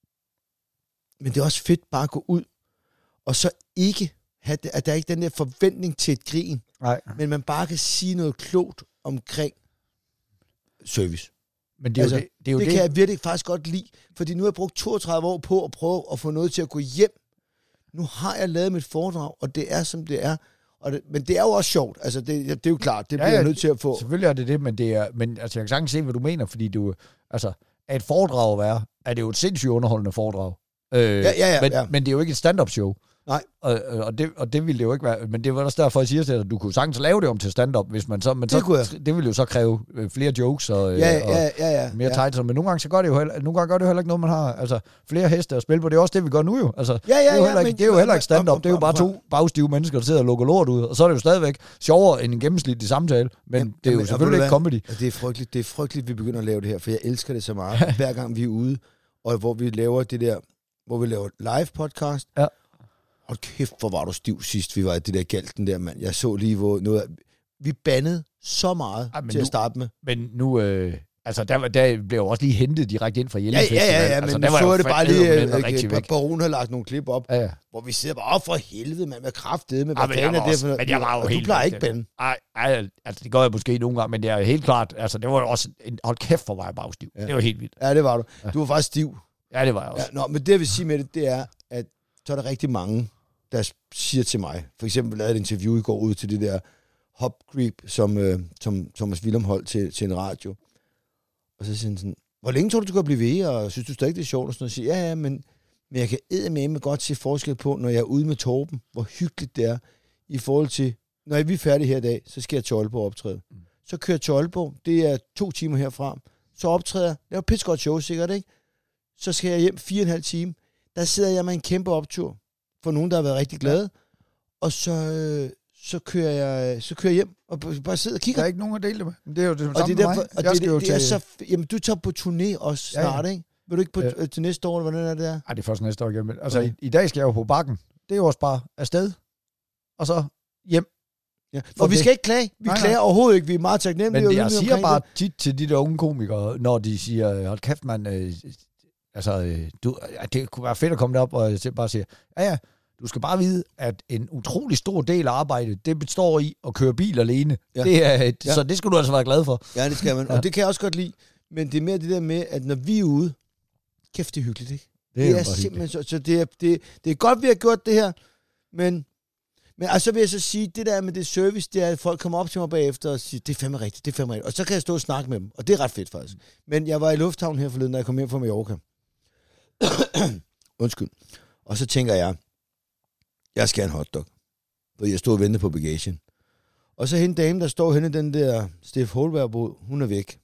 Men det er også fedt bare at gå ud, og så ikke have det, at der er ikke den der forventning til et grin, men man bare kan sige noget klogt omkring service. Men det kan jeg virkelig faktisk godt lide, fordi nu har jeg brugt 32 år på at prøve at få noget til at gå hjem. Nu har jeg lavet mit foredrag, og det er, som det er. Men det er jo også sjovt. Altså, det er jo klart, det bliver jeg nødt til at få. Selvfølgelig er det det, men altså, jeg kan sagtens se, hvad du mener, fordi du, altså, at et foredrag er det jo et sindssygt underholdende foredrag. Men det er jo ikke et stand-up show. Nej. Og det ville det jo ikke være. Men det var også derfor, jeg siger til dig, at du kunne sagtens lave det om til stand-up, hvis man så... Men det ville jo så kræve flere jokes og mere titles. Men nogle gange så gør det jo heller ikke noget, man har. Altså, flere heste at spille på. Det er også det, vi gør nu jo. Altså, det er jo heller ikke stand-up. Det er jo bare to bagstive mennesker, der sidder og lukker lort ud. Og så er det jo stadigvæk sjovere end en gennemsnitlig samtale. Men det er jo selvfølgelig ikke comedy. Det er frygteligt, vi begynder at lave det her, for jeg elsker det så meget. Hver gang vi er ude, og hvor vi laver det der, hvor vi laver live podcast. Ja. Hold kæft, hvor var du stiv sidst, vi var i det der galten der, mand. Jeg så lige, hvor noget... Vi bandede så meget til at starte med. Men nu... altså, der blev jo også lige hentet direkte ind fra Jelling Festival. Ja, altså, men nu så det bare lige... Baron har lagt nogle klip op, hvor vi sidder bare, for helvede, mand, med kraftede med... Men jeg var jo helt... Du plejer ikke bande. Nej, altså, det gør jeg måske nogle gange, men det er helt klart... Altså, det var jo også... Hold kæft, for mig bagstiv. Det var helt vildt. Ja, det var du. Du var faktisk stiv. Ja, det var jeg også. Ja, men det, jeg vil sige med det er, at så er der rigtig mange, der siger til mig, for eksempel lavede et interview i går ud til det der Hop Creep, som Thomas Willum holdt til en radio. Og så siger han sådan, hvor længe tror du kan blive ved, og synes du stadig, det er sjovt? Og sådan noget. Og siger, ja, men Men jeg kan eddermame godt se forskel på, når jeg er ude med Torben, hvor hyggeligt det er, i forhold til, når vi er færdige her i dag, så skal jeg til Aalborg optræde. Så kører jeg til Aalborg, det er 2 timer herfra. Så optræder jeg, det er jo pissegodt show, sikkert, ikke? Så skal jeg hjem 4,5 timer. Der sidder jeg med en kæmpe optur, for nogen, der har været rigtig glade. Og så kører jeg hjem, og bare sidder og kigger. Der er ikke nogen at dele det med. Det er jo det samme og det er med derfor, mig. det er så... Jamen, du tager på turné også snart, ikke? Vil du ikke på, til næste år, eller hvordan er det der? Nej, det er først næste år igen. Altså, i dag skal jeg jo på Bakken. Det er jo også bare afsted. Og så hjem. Ja. Og vi skal ikke klage. Vi klager overhovedet ikke. Vi er meget taknemmelige. Men jeg siger bare tit til de der unge komikere, når de siger, hold kæft, man, det kunne være fedt at komme derop og bare sige, ja, du skal bare vide, at en utrolig stor del af arbejdet, det består i at køre bil alene. Ja. Så det skal du altså være glad for. Ja, det skal man. Og det kan jeg også godt lide. Men det er mere det der med, at når vi er ude, kæft, det er hyggeligt, ikke? Det er simpelthen så det er godt, vi har gjort det her, men altså vil jeg så sige, det der med det service, det er, at folk kommer op til mig bagefter og siger, det er fandme rigtigt, Og så kan jeg stå og snakke med dem, og det er ret fedt faktisk. Men jeg var i lufthavnen her forleden, da jeg kom hjem fra Mallorca. Undskyld. Og så tænker jeg skal have en hotdog. For jeg stod og ventede på bagagen. Og så hende dame, der står henne i den der Steff Holberg-båd, hun er væk.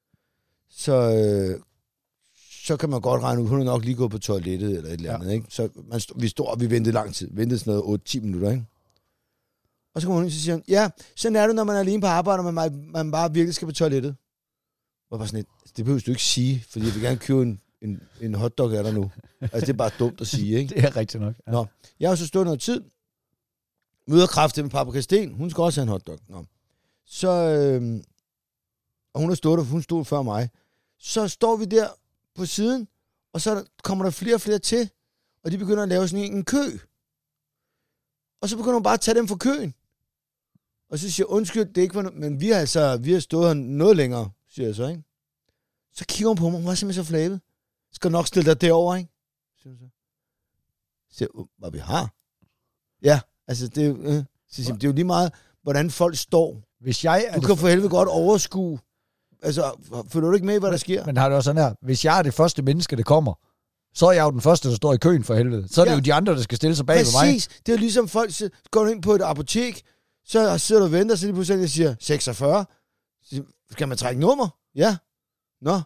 Så kan man godt regne ud, hun er nok lige gået på toilettet eller et eller andet, ikke? Så vi står og vi ventede lang tid. Ventede sådan noget 8-10 minutter, ikke? Og så kommer hun ind og siger, ja, sådan er det, når man er alene på arbejde, og man bare virkelig skal på toilettet. Og bare sådan det behøver du ikke sige, fordi jeg vil gerne købe en hotdog af dig nu. Altså, det er bare dumt at sige, ikke? Det er rigtigt nok. Ja. Nå, jeg har så stået noget tid, møder kræftet med Paprika Sten, hun skal også have en hotdog. Nå. Så, og hun stod før mig. Så står vi der på siden, og så kommer der flere og flere til, og de begynder at lave sådan en kø. Og så begynder hun bare at tage dem fra køen. Og så siger jeg, undskyld, det er ikke for noget, men vi har stået her noget længere, siger jeg så, ikke? Så kigger hun på mig, hun var simpelthen så flabet. Skal nok stille dig derover, ikke? Siger hun så. Så siger jeg, hvad vi har? Ja, altså det er jo lige meget, hvordan folk står. Hvis du kan for helvede godt overskue. Altså, følger du ikke med, hvad der sker? Men har det også sådan her, hvis jeg er det første menneske, der kommer, så er jeg jo den første, der står i køen for helvede. Så er det jo de andre, der skal stille sig bag ved mig. Præcis. Det er jo ligesom folk, går ind på et apotek, så sidder du og venter, så lige pludselig siger 46. Så skal man trække nummer? Ja. Nå.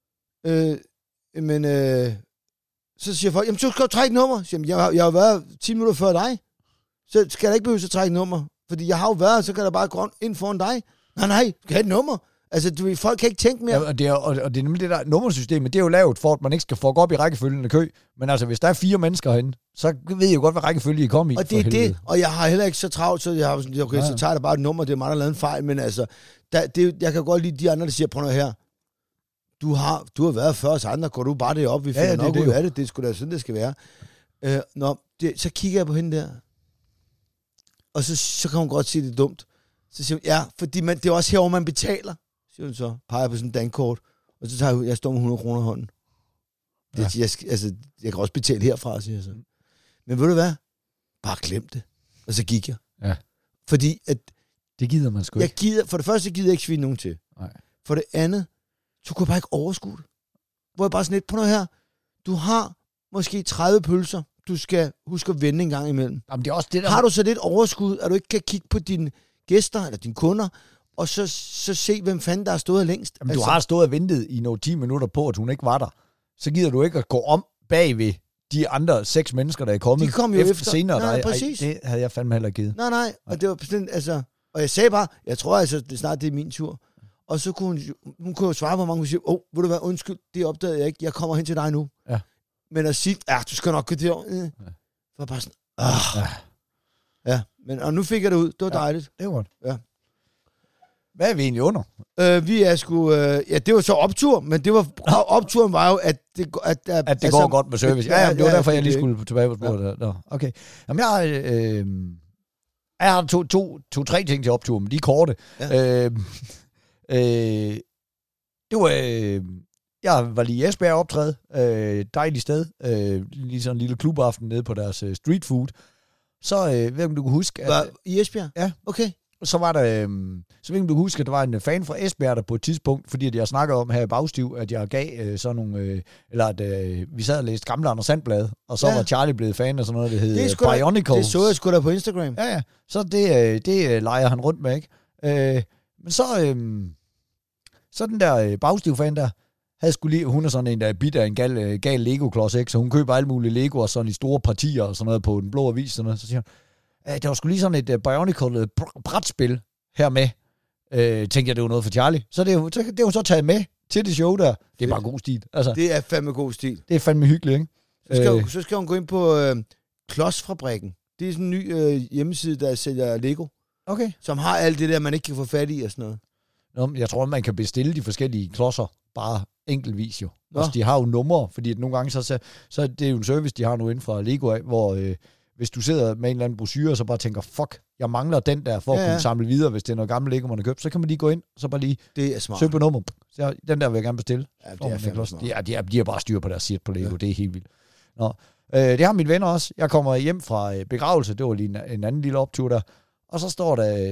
Så siger folk, jamen så skal du trække nummer. Så, jeg har været 10 minutter før dig. Så skal jeg ikke behøve at trække nummer. Fordi jeg har jo været, så kan der bare gå ind foran dig. Nej, du skal have et nummer. Altså, folk kan ikke tænke mere. Ja, og det er nemlig det der nummersystemet, det er jo lavet for, at man ikke skal få op i rækkefølgen af kø. Men altså, hvis der er 4 mennesker herinde, så ved jeg jo godt, hvad rækkefølge I kommer i. Og det er det, og jeg har heller ikke så travlt, så så tager jeg bare et nummer, det er mig, der har lavet en fejl, men altså, jeg kan godt lide de andre, der siger, prøv noget her, du har været før os andre, går du bare det op, vi finder nok ud af det, det skulle da sådan, det skal være. Så kigger jeg på hende der, og så kan hun godt sige, det er dumt. Så siger hun, ja, fordi det er også herovre, man betaler. Siger hun så, peger på sådan en dankort, og så tager jeg står med 100 kroner i hånden. Ja. Jeg kan også betale herfra, siger jeg så. Men ved du hvad? Bare glem det. Og så gik jeg. Ja. Fordi at... Det gider man sgu ikke. For det første gider jeg ikke svine nogen til. Nej. For det andet, så kunne jeg bare ikke overskue det. Hvor jeg bare sådan lidt, på noget her, du har måske 30 pølser, du skal huske at vende en gang imellem. Jamen, det er også det der... Har du så lidt overskud, at du ikke kan kigge på dine gæster, eller dine kunder, og så se, hvem fanden der har stået længst. Jamen, du har stået og ventet i nogle 10 minutter på, at hun ikke var der. Så gider du ikke at gå om bagved de andre 6 mennesker, der er kommet. De kom jo efter senere. Nej, præcis. Det havde jeg fandme heller givet. Nej. Og det var sådan, altså... Og jeg sagde bare, jeg tror altså, det snart det er min tur. Og så kunne hun kunne jo svare på mange, og sige, ved du hvad, undskyld, det opdagede jeg ikke. Jeg kommer hen til dig nu. Ja. Men at sige, du skal nok gå derovre. var bare sådan, Ja, men og nu fik jeg det ud. Det var dejligt. Det var godt. Ja. Hvad er vi egentlig under? Vi er sgu... det var så optur, men det var opturen var jo, at det går godt med service. Ja, det var derfor, jeg lige skulle tilbage på sporet. Ja. Okay. Jamen, jeg har to-tre ting til optur, men de er korte. Ja. Det var... jeg var lige i Esbjerg optræde. Dejligt sted. Lige sådan en lille klubaften nede på deres street food. Så ved jeg, om du kan huske... At, i Esbjerg? Ja. Okay. så var der, så ved du huske, at der var en fan fra Esbjerg, der på et tidspunkt, fordi at jeg snakkede om her i Bagstiv, at jeg gav sådan nogle, eller at vi sad og læste gamle Anders Sandblad, og så var Charlie blevet fan af sådan noget, der hed Bionicles. Det så jeg sgu da på Instagram. Ja. Så det leger han rundt med, ikke? Men så den der Bagstiv-fan der, havde skulle lige, hun er sådan en, der er bit af en gal Lego-klods, ikke? Så hun køber alle mulige Lego og sådan i store partier og sådan noget på den blå avis, sådan noget. Så siger hun, der var sgu lige sådan et Bionicle brætspil her med. Tænkte jeg, det var noget for Charlie. Så det er jo så taget med til det show der. Det er bare god stil. Altså, det er fandme god stil. Det er fandme hyggeligt, ikke? Så skal hun gå ind på Klodsfabrikken. Det er sådan en ny hjemmeside, der sælger Lego. Okay. Som har alt det der, man ikke kan få fat i og sådan noget. Jeg tror, man kan bestille de forskellige klodser bare enkeltvis jo. Altså, de har jo numre, fordi at nogle gange så det er jo en service, de har nu inden fra Lego af, hvor hvis du sidder med en eller anden brochure, og så bare tænker, fuck, jeg mangler den der, for at kunne samle videre, hvis det er noget gammelt Lego, man har købt, så kan man lige gå ind, og så bare lige søge på nummer. Så den der vil jeg gerne bestille. Ja, det er fandme smart. De har bare styr på deres shit på Lego, det er helt vildt. Nå. Det har mine venner også. Jeg kommer hjem fra begravelse, det var lige en anden lille optur der, og så står der...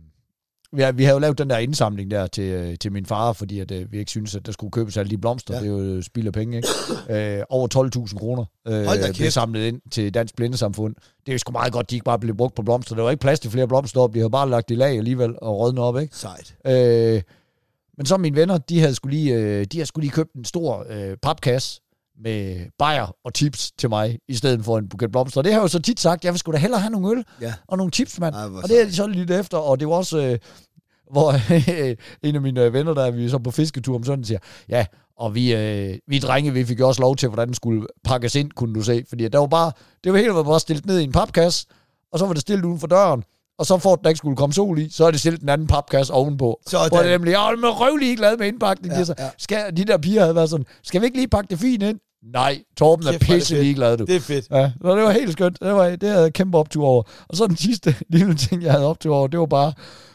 vi har jo lavet den der indsamling der til min far, fordi at, vi ikke synes, at der skulle købes alle de blomster. Ja. Det er jo spild af penge, ikke? Over 12.000 kroner blev samlet ind til Dansk Blindesamfund. Det er jo sgu meget godt, de ikke bare blev brugt på blomster. Der var ikke plads til flere blomster op. De havde bare lagt i lag alligevel og rødnet op, ikke? Sejt. Men så mine venner, de havde skulle lige købt en stor papkasse med bajer og chips til mig, i stedet for en buket blomster. Og det har jeg jo så tit sagt, jeg vil sgu da hellere have nogle øl og nogle chips, mand. Og det er de så lidt efter, og det var også, hvor en af mine venner, der vi så på fisketur om søndag, siger, ja, og vi drenge, vi fik også lov til, hvordan den skulle pakkes ind, kunne du se. Fordi det var helt bare stillet ned i en papkasse, og så var det stillet uden for døren. Og så for at der ikke skulle komme sol i, så er det stillet den anden papkasse ovenpå. Hvor det nemlig, jeg er røvlig glad med indpakning. De der piger havde været sådan, skal vi ikke lige pakke det fint ind? Nej, Torben er pisse ligeglad, du. Det er fedt. Ja, så det var helt skønt. Det havde jeg kæmpe optur over. Og så den sidste lille ting, jeg havde optur over, det var bare...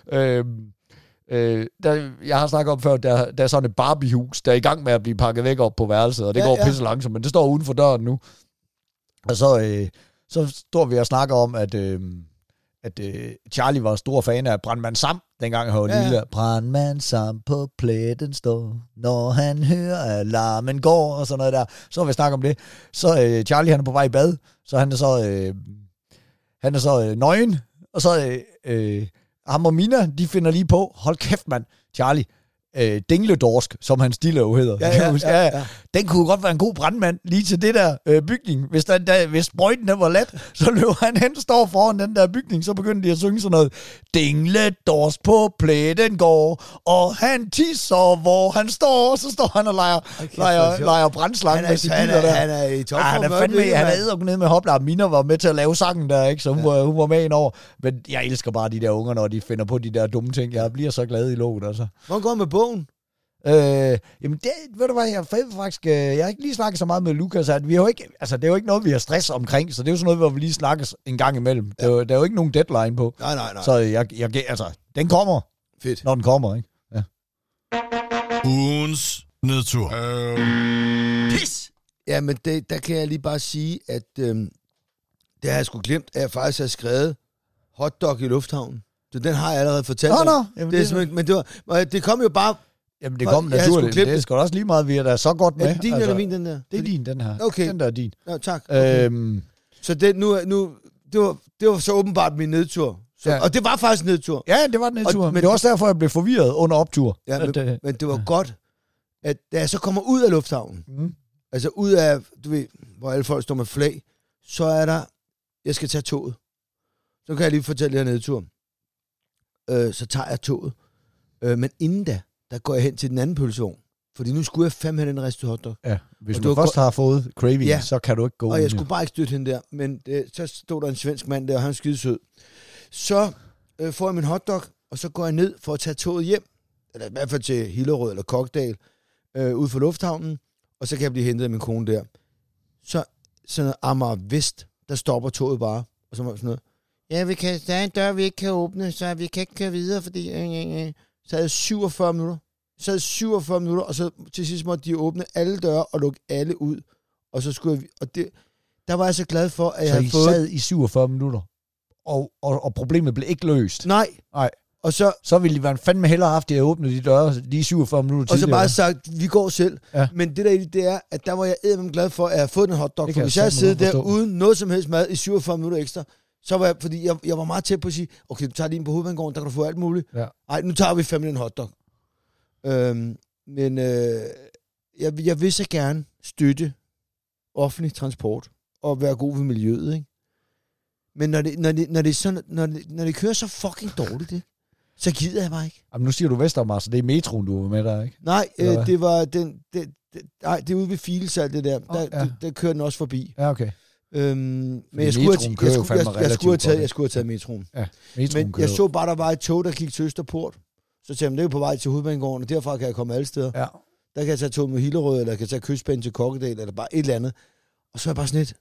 jeg har snakket om før, der er sådan et Barbie-hus, der er i gang med at blive pakket væk op på værelset, og det går pisse langsomt, men det står uden for døren nu. Og så står vi og snakker om, at Charlie var stor fan af Brandmand Sam, dengang han var lille. Brandmand Sam på pletten står, når han hører alarmen går, og sådan noget der. Så vi snakke om det. Så Charlie, han er på vej i bad, så han er så nøgen, og så ham og Mina, de finder lige på, hold kæft mand, Charlie, Dingledorsk, som hans stille jo hedder. Ja. Den kunne godt være en god brandmand lige til det der bygning. Hvis sprøjten var let, så løber han hen, står foran den der bygning, så begynder de at synge sådan noget. Dingledorsk på pletten går, og han tisser, hvor han står, så står han og leger brandslange med sine biler der. Han er i top. Han er fandme, han er eddergået ned med hopla. Mina var med til at lave sangen der, ikke? Så hun var med ind over. Men jeg elsker bare de der unger, når de finder på de der dumme ting. Jeg bliver så glad i låget, altså. Hvordan går med bogen? Jamen det, ved du hvad, jeg har ikke lige snakket så meget med Lukas, at vi har jo ikke, altså det er jo ikke noget, vi har stress omkring, så det er jo sådan noget, hvor vi lige snakkes en gang imellem. Ja. Der er jo ikke nogen deadline på. Nej. Så altså, den kommer. Fedt. Når den kommer, ikke? Ja. Ugens nedtur. Pis! Ja, men der kan jeg lige bare sige, at det har jeg sgu glemt, at jeg faktisk har skrevet hotdog i lufthavnen. Så den har jeg allerede fortalt. Jamen, det kom jo bare... Jamen, det kom naturligt. Det er sgu også lige meget, vi er da så godt med. Er det din eller min, den der? Det er din, den her. Okay. Den der er din. Ja, tak. Okay. Så det var så åbenbart min nedtur. Og det var faktisk en nedtur. Ja, det var en nedtur. Men det var også derfor, jeg blev forvirret under optur. Ja, men det var godt, at da jeg så kommer ud af lufthavnen, altså ud af, du ved, hvor alle folk står med flag, så er der, jeg skal tage toget. Så kan jeg lige fortælle jer nedtur. Så tager jeg toget. Men inden da, der går jeg hen til den anden pølsevogn. Fordi nu skulle jeg fandme have den riste hotdog. Ja, hvis du først har fået craving, så kan du ikke gå. Og jeg skulle bare ikke støtte hende der. Men så stod der en svensk mand der, og han er skidesød. Så får jeg min hotdog, og så går jeg ned for at tage toget hjem. Eller i hvert fald til Hillerød eller Kokkedal. Ud for lufthavnen. Og så kan jeg blive hentet af min kone der. Så sådan Amager Vest, der stopper toget bare. Og så var sådan noget. Ja, der er en dør, vi ikke kan åbne, så vi kan ikke køre videre, fordi... Så havde jeg 47 minutter. Og så til sidst måtte de åbne alle døre og lukke alle ud. Og så skulle jeg... Og der var jeg så glad for, at jeg havde fået... Så I sad i 47 minutter og problemet blev ikke løst. Nej. Og så ville de fandme hellere haft det at åbne de døre lige 47 minutter tidligere. Og så bare sagt, vi går selv. Ja. Men det der i det er, at der var jeg eddermame glad for, at jeg havde fået den hotdog. For hvis jeg havde siddet der uden noget som helst mad i 47 minutter ekstra, så var jeg, fordi jeg var meget tæt på at sige, okay, du tager lige ind på Hovedbanegården, der kan du få alt muligt. Ja. Ej, nu tager vi fandme en hotdog. Men jeg vil så gerne støtte offentlig transport og være god ved miljøet, ikke? Men når det kører så fucking dårligt, det, så gider jeg bare ikke. Jamen, nu siger du Vestermars, så det er metroen, du var med der, ikke? Nej, det var det er ude ved Filsal, det der. Der kører den også forbi. Ja, okay. Men jeg skulle have taget metroen. Ja, men jeg så bare, der var et tog, der gik til Østerport. Så tænkte jeg, det er jo på vej til Hovedbanegården, og derfra kan jeg komme alle steder. Ja. Der kan jeg tage tog med Hillerød, eller jeg kan tage kystbanen til Kokkedal, eller bare et eller andet. Og så er jeg bare sådan lidt.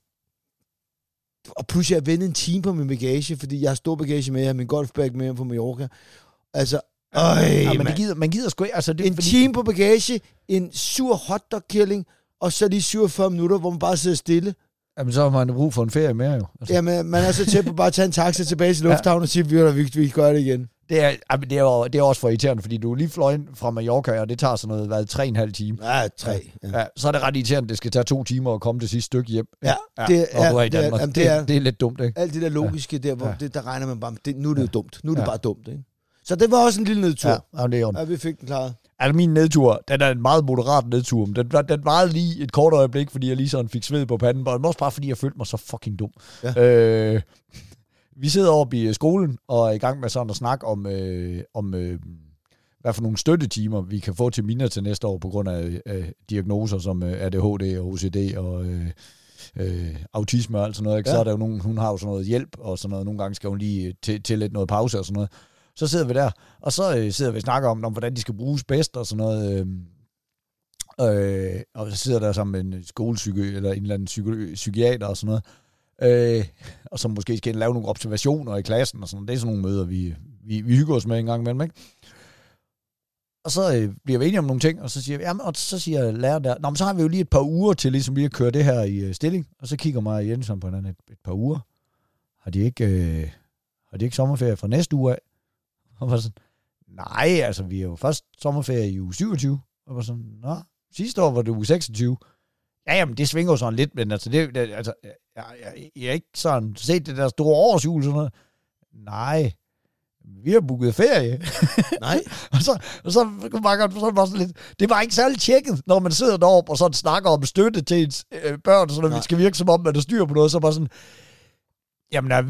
Og pludselig har jeg ventet en time på min bagage, fordi jeg har stor bagage med, jeg har min golfbag med på Mallorca. Altså, men man gider sgu ikke. Altså, en time på bagage, en sur hotdog-killing, og så lige 47 minutter, hvor man bare sidder stille. Jamen, så har man brug for en ferie mere, jo. Altså. Jamen, man er så tæt på bare at tage en taxa tilbage til lufthavnen og sige, at vi gør det igen. Det er også for irriterende, fordi du er lige fløj ind fra Mallorca, og det tager sådan noget, 3,5 timer. Ja, 3. Ja, så er det ret irriterende, det skal tage 2 timer at komme det sidste stykke hjem. Ja, det er lidt dumt, ikke? Alt det der logiske der, hvor der regner man bare, nu er det jo dumt. Nu er det bare dumt, ikke? Så det var også en lille nedtur. Ja, det er vi fik den klaret. Altså, min nedtur, den er en meget moderat nedtur. Den varede lige et kort øjeblik, fordi jeg lige sådan fik sved på panden. Men også bare, fordi jeg følte mig så fucking dum. Ja. Vi sidder oppe i skolen og er i gang med sådan at snakke om hvad for nogle støttetimer vi kan få til Mina til næste år på grund af diagnoser som ADHD og OCD og autisme og alt sådan noget. Ikke? Ja. Så er der jo nogen, hun har jo sådan noget hjælp og sådan noget. Nogle gange skal hun lige til lidt noget pause og sådan noget. Så sidder vi der, og så sidder vi og snakker om, hvordan de skal bruges bedst og sådan noget. Og så sidder der sammen med en skolepsykolog eller en eller anden psykiater og sådan noget. Og så måske skal lave nogle observationer i klassen og sådan noget. Det er sådan nogle møder, vi hygger os med en gang imellem, ikke? Og så bliver vi enige om nogle ting, og så siger vi, jamen, og så siger læreren der, men så har vi jo lige et par uger til ligesom lige at køre det her i stilling. Og så kigger mig og Jensen på hinanden et par uger. Har de ikke sommerferie fra næste uge af? Og var sådan, nej, altså vi er jo først sommerferie i uge 27. Og var sådan, nå, sidste år var det uge 26. Ja, jamen, det svinger jo sådan lidt, men altså, jeg har ikke sådan set det der store årsjul, sådan noget. Nej, vi har booket ferie. Nej. og så var sådan lidt, det var ikke særlig tjekket, når man sidder deroppe og sådan snakker om støtte til ens børn, så vi skal virke som om, at der styrer på noget, så bare sådan, jamen, nej,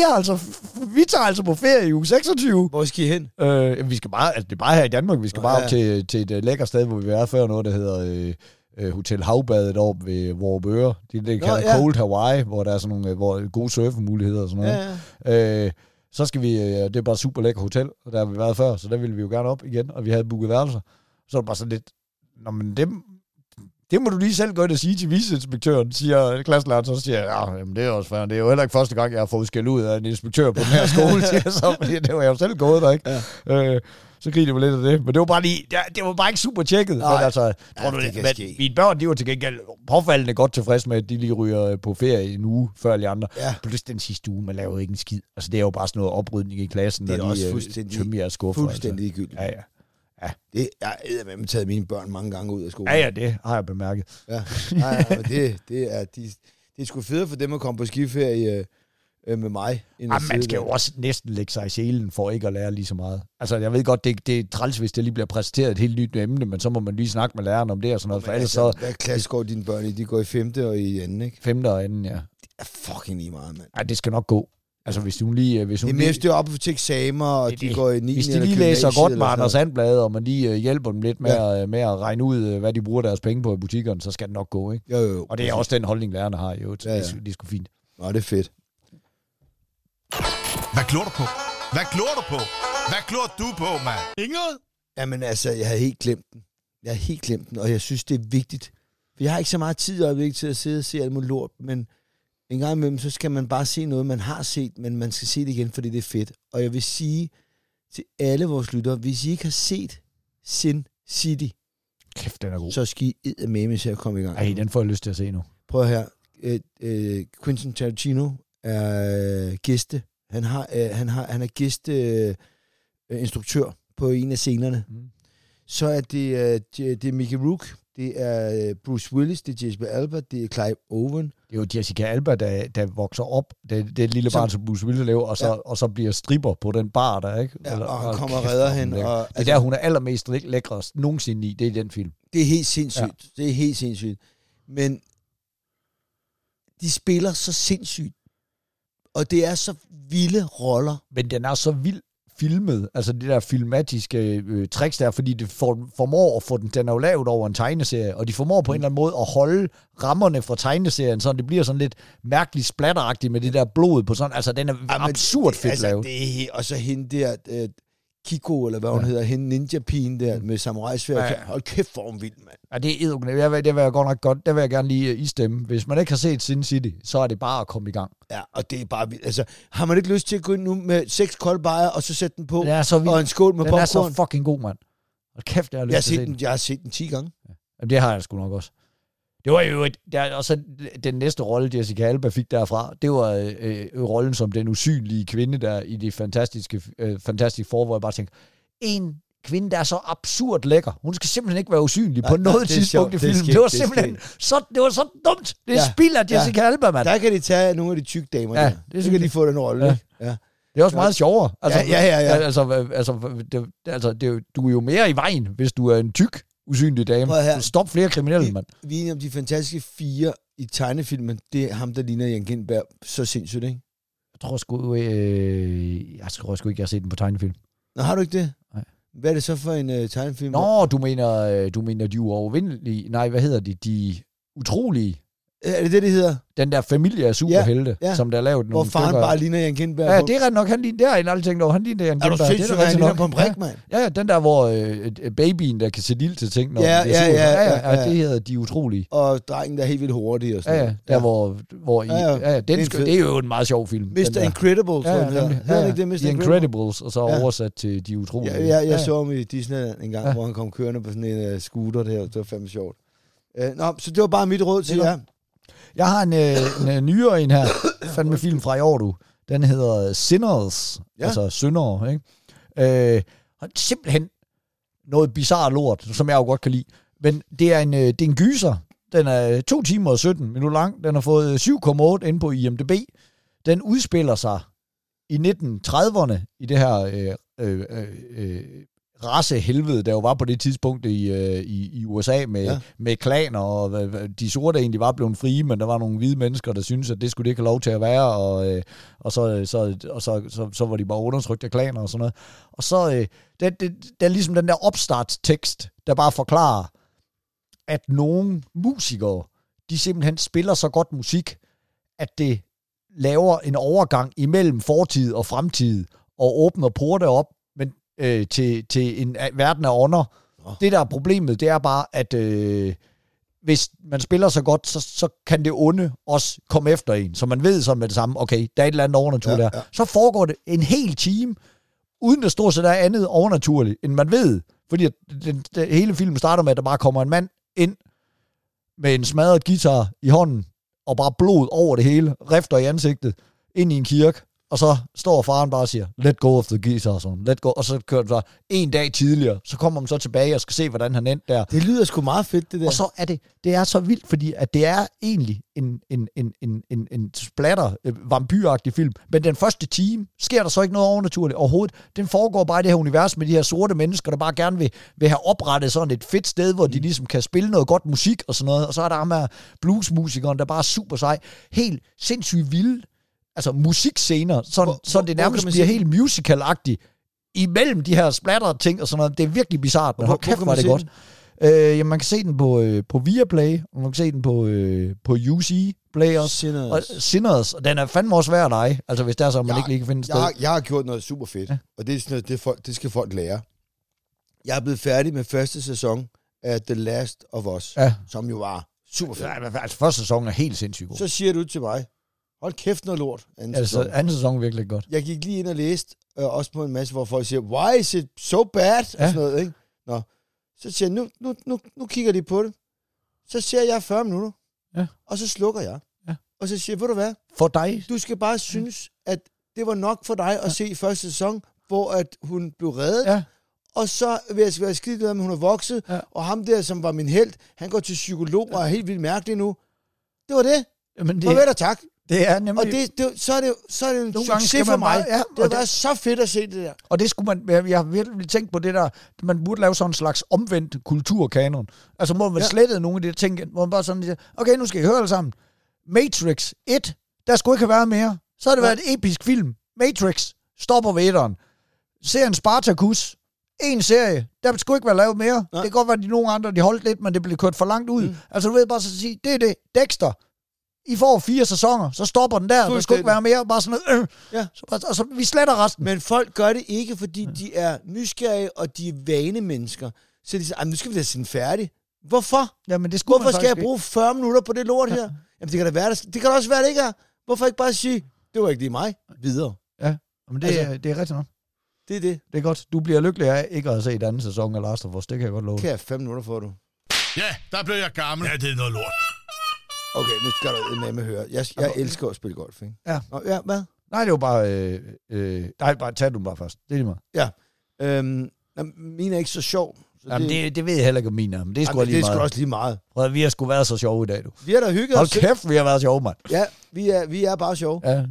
vi tager altså på ferie i uge 26. Hvor skal I hen? Vi skal bare, altså det er bare her i Danmark, vi skal bare op til et lækkert sted, hvor vi var før, noget der hedder Hotel Havbadet oppe ved Vorupøre. Det kalder Cold Hawaii, hvor der er sådan nogle gode surfemuligheder og sådan noget. Ja. Så skal vi, det er bare super lækker hotel, og der har vi været før, så der ville vi jo gerne op igen, og vi havde booket værelser. Så er det bare sådan lidt, nå, men det må du lige selv gå ind og sige til viceinspektøren, siger klasselæreren, så siger jeg, jamen det er også fair. Det er jo heller ikke første gang, jeg har fået skæld ud af en inspektør på den her skole, siger så, fordi det var jeg jo selv gået der, ikke? Ja. Så griner vi lidt af det. Men det var bare lige, det var bare ikke super tjekket. Men altså, mine børn, de var til gengæld påfaldende godt tilfredse med, at de lige ryger på ferie en uge før alle andre. Ja. Plus den sidste uge, man lavede ikke en skid. Altså det er jo bare sådan noget oprydning i klassen, det er der også fuldstændig tømmer jeres skuffer. Fuldstændig ligegyldigt. Ja. Det, jeg har taget mine børn mange gange ud af skolen. Ja, det har jeg bemærket. Ja, men det er sgu fedt for dem at komme på skiferie med mig. Man skal jo også næsten lægge sig i selen for ikke at lære lige så meget. Altså, jeg ved godt, det er træls, hvis det lige bliver præsenteret et helt nyt emne, men så må man lige snakke med læreren om det og sådan noget. For ellers så... Hvad klasse går dine børn i? De går i 5. og i 2. ikke? 5. og 2, ja. Det er fucking lige meget, mand. Ja, det skal nok gå. Altså, hvis hun lige... det er mest det oppe til eksamener, og de går i 9. Hvis de lige læser godt med Anders Sandblad, og man lige hjælper dem lidt med at regne ud, hvad de bruger deres penge på i butikkerne, så skal det nok gå, ikke? Jo. Og det er også den holdning, lærerne har, jo. Det er sgu fint. Nå, det er fedt. Hvad glor du på? Hvad glor du på, mand? Inget? Jamen altså, jeg har helt glemt den. Og jeg synes, det er vigtigt. For jeg har ikke så meget tid og til at sidde og se alt muligt lort, men en gang imellem, så skal man bare se noget, man har set, men man skal se det igen, fordi det er fedt. Og jeg vil sige til alle vores lyttere, hvis I ikke har set Sin City, kæft, den er god. Så skal I eddermame til at komme i gang. Ej, den får jeg lyst til at se nu. Prøv her. Quentin Tarantino er Han er gæstinstruktør på en af scenerne. Så er det er Mickey Rourke, det er Bruce Willis, det er Jessica Alba, det er Clive Owen. Det er jo Jessica Alba, der vokser op. Det er et lille barn, som Bruce Willis laver, og så bliver stripper på den bar der, ikke? Ja, og han kommer og redder hende. Og, det er der, hun er allermest lækrest nogensinde i, det er i den film. Det er helt sindssygt. Ja. Det er helt sindssygt. Men de spiller så sindssygt. Og det er så vilde roller. Men den er så vild filmet, altså det der filmatiske tricks der, fordi det formår at få den er jo lavet over en tegneserie, og de formår på en eller anden måde at holde rammerne fra tegneserien, så det bliver sådan lidt mærkeligt splatteragtigt med det der blod på sådan, altså den er absurd fedt lavet. Og så hende der, Kiko, eller hvad hun hedder, hende ninja-pigen der, med samurai-sværd. Ja. Hold kæft, hvor hun vild, mand. Ja, det er edderknægt. Det vil jeg godt nok godt, det vil jeg gerne lige istemme. Hvis man ikke har set Sin City, så er det bare at komme i gang. Ja, og det er bare vildt. Altså, har man ikke lyst til at gå ind nu med 6 kolde bajer, og så sætte den på, og en skål med popcorn? Den er så fucking god, mand. Og kæft, jeg har lyst til at se den. Jeg har set den 10 gange. Ja. Jamen, det har jeg sgu nok også. Det var jo og så den næste rolle, Jessica Alba fik derfra, det var rollen som den usynlige kvinde der i det fantastiske forår, hvor jeg bare tænkte, en kvinde, der er så absurd lækker. Hun skal simpelthen ikke være usynlig på noget tidspunkt i filmen. Det var simpelthen så dumt. Det er spild af Jessica Alba, mand. Der kan de tage nogle af de tykke damer der. Så kan de få den rolle. Ja. Ja. Det er også meget sjovere. Altså, du er jo mere i vejen, hvis du er en tyk, usynlig dame. Stop flere kriminelle, mand. Vi er enige om de fantastiske 4 i tegnefilmen. Det er ham, der ligner Jan Gintberg. Så sindssygt, ikke? Jeg tror sgu ikke, jeg har set den på tegnefilm. Nå, har du ikke det? Nej. Hvad er det så for en tegnefilm? Nå, du mener de uovervindelige. Nej, hvad hedder de? De utrolige. Er det det hedder? Den der familie af superhelte, som der er lavet nogle stykker. Hvor faren bare ligner Jan Gintberg. Ja, det er ret nok. Han ligner der, en aldrig tænkt over. Han ligner Jan Gintberg. Er du sindssygt, han ligner på en brik, mand? Ja, den der, hvor babyen, der kan sætte ild til ting. Når ja, det hedder de utrolige. Og drengen, der er helt vildt hurtig og sådan noget. Ja, der hvor det er jo en meget sjov film. Mr. Incredibles, hedder ikke det, Mr. Incredibles, og så oversat til de utrolige. Ja, jeg så ham i Disney en gang, hvor han kom kørende på sådan en scooter der. Det var fandme sjovt. Nå, så det var bare mit råd til jer. Jeg har en nyere en her, fandme film fra i år, du. Den hedder Sinners, altså syndere, ikke? Simpelthen noget bizarre lort, som jeg jo godt kan lide. Men det er en gyser. Den er 2 timer og 17 minutter lang. Den har fået 7,8 inde på IMDb. Den udspiller sig i 1930'erne i det her racehelvede, der jo var på det tidspunkt i USA med klaner, og de sorte egentlig var blevet frie, men der var nogle hvide mennesker, der syntes, at det skulle de ikke have lov til at være, og så var de bare undertrykt af klaner og sådan noget. Og så det er ligesom den der opstartstekst, der bare forklarer, at nogle musikere, de simpelthen spiller så godt musik, at det laver en overgang imellem fortid og fremtid, og åbner porte op, til en verden af ånder. Det der er problemet, det er bare, at hvis man spiller så godt, så kan det onde også komme efter en. Så man ved så med det samme, okay, der er et eller andet overnaturligt der. Så foregår det en hel time, uden at stort set er andet overnaturligt, end man ved. Fordi hele filmen starter med, at der bare kommer en mand ind med en smadret guitar i hånden, og bare blod over det hele, rifter i ansigtet, ind i en kirke. Og så står faren bare og siger, let go of the guitar, sådan, let go. Og så kører det så en dag tidligere, så kommer man så tilbage og skal se, hvordan han endte der. Det lyder sgu meget fedt, det der. Og så er det er så vildt, fordi at det er egentlig en splatter, vampyragtig film. Men den første time sker der så ikke noget overnaturligt overhovedet. Den foregår bare i det her univers med de her sorte mennesker, der bare gerne vil have oprettet sådan et fedt sted, hvor de ligesom kan spille noget godt musik og sådan noget. Og så er der ham her bluesmusikeren, der bare er super sej. Helt sindssygt vildt. Altså musikscener, så det nærmest bliver helt musical-agtigt imellem de her splatter-ting og sådan noget. Det er virkelig bizarrt, men hold kæft, var det godt. Jamen, man kan se den på Viaplay, og man kan se den på UC Play også. Sinners. Og den er fandme også svær at lege, altså hvis det er så, man ikke lige kan finde et sted. Jeg har gjort noget super fedt, og det er sådan noget, det skal folk lære. Jeg er blevet færdig med første sæson af The Last of Us, som jo var super fedt. Ja, altså første sæson er helt sindssygt god. Så siger du til mig, hold kæft noget lort. Anden sæson er virkelig godt. Jeg gik lige ind og læste, også på en masse, hvor folk siger, why is it so bad? Og sådan noget, ikke? Nå. Så siger jeg, nu kigger de på det. Så ser jeg 40 minutter, og så slukker jeg. Ja. Og så siger jeg, ved du hvad? For dig? Du skal bare synes, at det var nok for dig at se første sæson, hvor at hun blev reddet, og så vil jeg være skidt med, at hun er vokset, og ham der, som var min helt, han går til psykolog og er helt vildt mærkelig nu. Det var det. Jamen, Farvel og tak. Det er nemlig... Og så er det en succes for mig. Det har været så fedt at se det der. Og det skulle man... Jeg har virkelig tænkt på det der... Man burde lave sådan en slags omvendt kulturkanon. Altså, må man slette nogle af de der ting, hvor man bare sådan siger, okay, nu skal I høre alle sammen. Matrix 1, der skulle ikke have været mere. Så har det været et episk film. Matrix stopper ved etteren. Serien Spartacus, en serie, der skulle ikke være lavet mere. Det kan godt være, at de nogle andre, de holdt lidt, men det blev kørt for langt ud. Altså, du ved bare så at sige, det er det. Dexter, I får 4 sæsoner, så stopper den der. Der skulle ikke være mere. Bare sådan noget. Så vi sletter resten. Men folk gør det ikke, fordi de er nysgerrige, og de er vane mennesker. Så de siger, nu skal vi da se den færdig. Hvorfor? Jamen, det Hvorfor skal jeg bruge 40 minutter på det lort her? Jamen, det kan da være, det kan da også være, det ikke er. Hvorfor ikke bare sige, det var ikke lige mig, videre? Ja, men det er rigtigt nok. Det er det. Det er godt. Du bliver lykkelig af ikke at se den anden sæson af Last of Us. Det kan jeg godt love. Kan jeg 5 minutter for, du? Ja, der blev jeg gammel. Ja, det er noget lort. Okay, nu skal du med høre. Jeg elsker at spille golf, ikke? Ja. Ja, hvad? Nej, det var bare... nej, tag du bare først. Det er lige meget. Ja. Min er ikke så sjov. Så jamen, det ved jeg heller ikke, om min er. Men det er sgu lige meget. Det er sgu også lige meget. Prøv, vi har sgu været så sjove i dag, du. Vi har da hygget os. Hold kæft, vi har været sjove, mand. Ja, vi er bare sjove. Ja.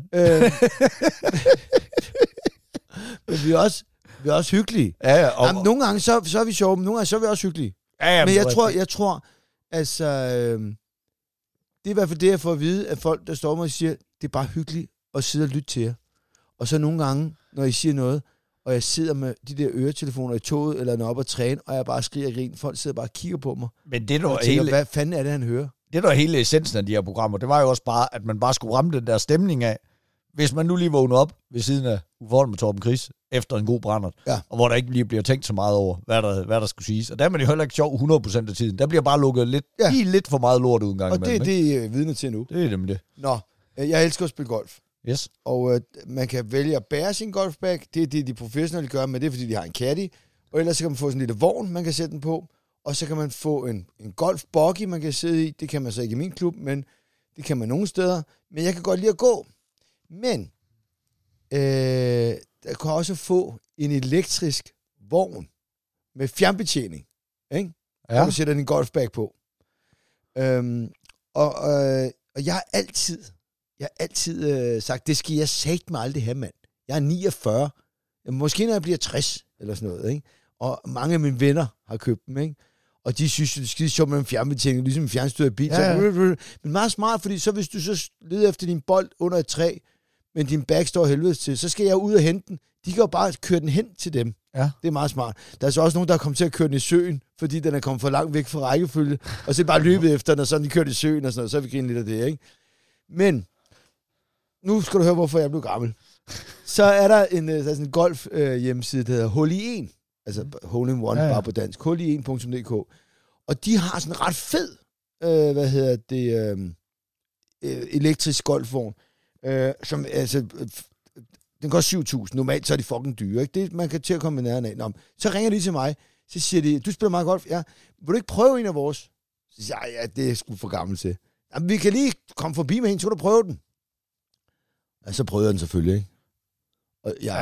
Men vi er også hyggelige. Ja, jamen, nogle gange så er vi sjove, men nogle gange så er vi også hyggelige. Ja, men jeg tror, altså... det er i hvert fald det, jeg får at vide, at folk, der står mig og siger, det er bare hyggeligt at sidde og lytte til jer. Og så nogle gange, når I siger noget, og jeg sidder med de der øretelefoner i toget, eller når op og træne, og jeg bare skriger og griner, folk sidder bare og kigger på mig. Men det der tænker, hvad fanden er det, han hører? Det der hele essensen af de her programmer, det var jo også bare, at man bare skulle ramme den der stemning af, hvis man nu lige vågner op ved siden af Uforholdet med Torben Chris, efter en god brændert, og hvor der ikke lige bliver tænkt så meget over, hvad der skulle siges. Og der er man jo heller ikke sjov 100% af tiden. Der bliver bare lukket lidt for meget lort ud en gang imellem. Og det er vidne til nu. Det er nemlig det. Nå, jeg elsker at spille golf. Yes. Og man kan vælge at bære sin golfbag. Det er det, de professionelle gør, men det er, fordi de har en caddy. Og ellers så kan man få sådan en lille vogn, man kan sætte den på. Og så kan man få en golfbuggy, man kan sidde i. Det kan man så ikke i min klub, men det kan man nogle steder. Men jeg kan godt lide at gå. Men der kan også få en elektrisk vogn med fjernbetjening, ikke? Ja. Du sætter din golfbag på. Og jeg har altid sagt, det skal jeg sagt mig aldrig have, mand. Jeg er 49. Måske når jeg bliver 60, eller sådan noget, ikke? Og mange af mine venner har købt dem, ikke? Og de synes, det er skide sjovt med en fjernbetjening, ligesom en fjernstyret bil. Ja. Men meget smart, fordi så hvis du så leder efter din bold under et træ, men din bag står helvedes til, så skal jeg ud og hente den. De kan jo bare køre den hen til dem. Ja. Det er meget smart. Der er så også nogen, der er kommet til at køre den i søen, fordi den er kommet for langt væk fra rækkefølge, og så er bare løbet efter den, og sådan de kørt i søen og sådan noget, så er vi grine lidt af det, ikke? Men, nu skal du høre, hvorfor jeg blev gammel. Så er der en golf hjemmeside, der hedder Hole i 1. Altså Hole in One, bare på dansk. Hole1.dk. Og de har sådan en ret fed, elektrisk golfvogn. Som, altså, den koster 7.000. Normalt så er de fucking dyre, ikke? Det man kan til at komme med nærheden af. Nå, så ringer de til mig, så siger de, du spiller meget golf, ja. Vil du ikke prøve en af vores? Så siger jeg, ja, det er sgu for gammel til. Jamen, vi kan lige komme forbi med hende, så kan du prøve den. Ja, så prøvede jeg den selvfølgelig, ikke? Og jeg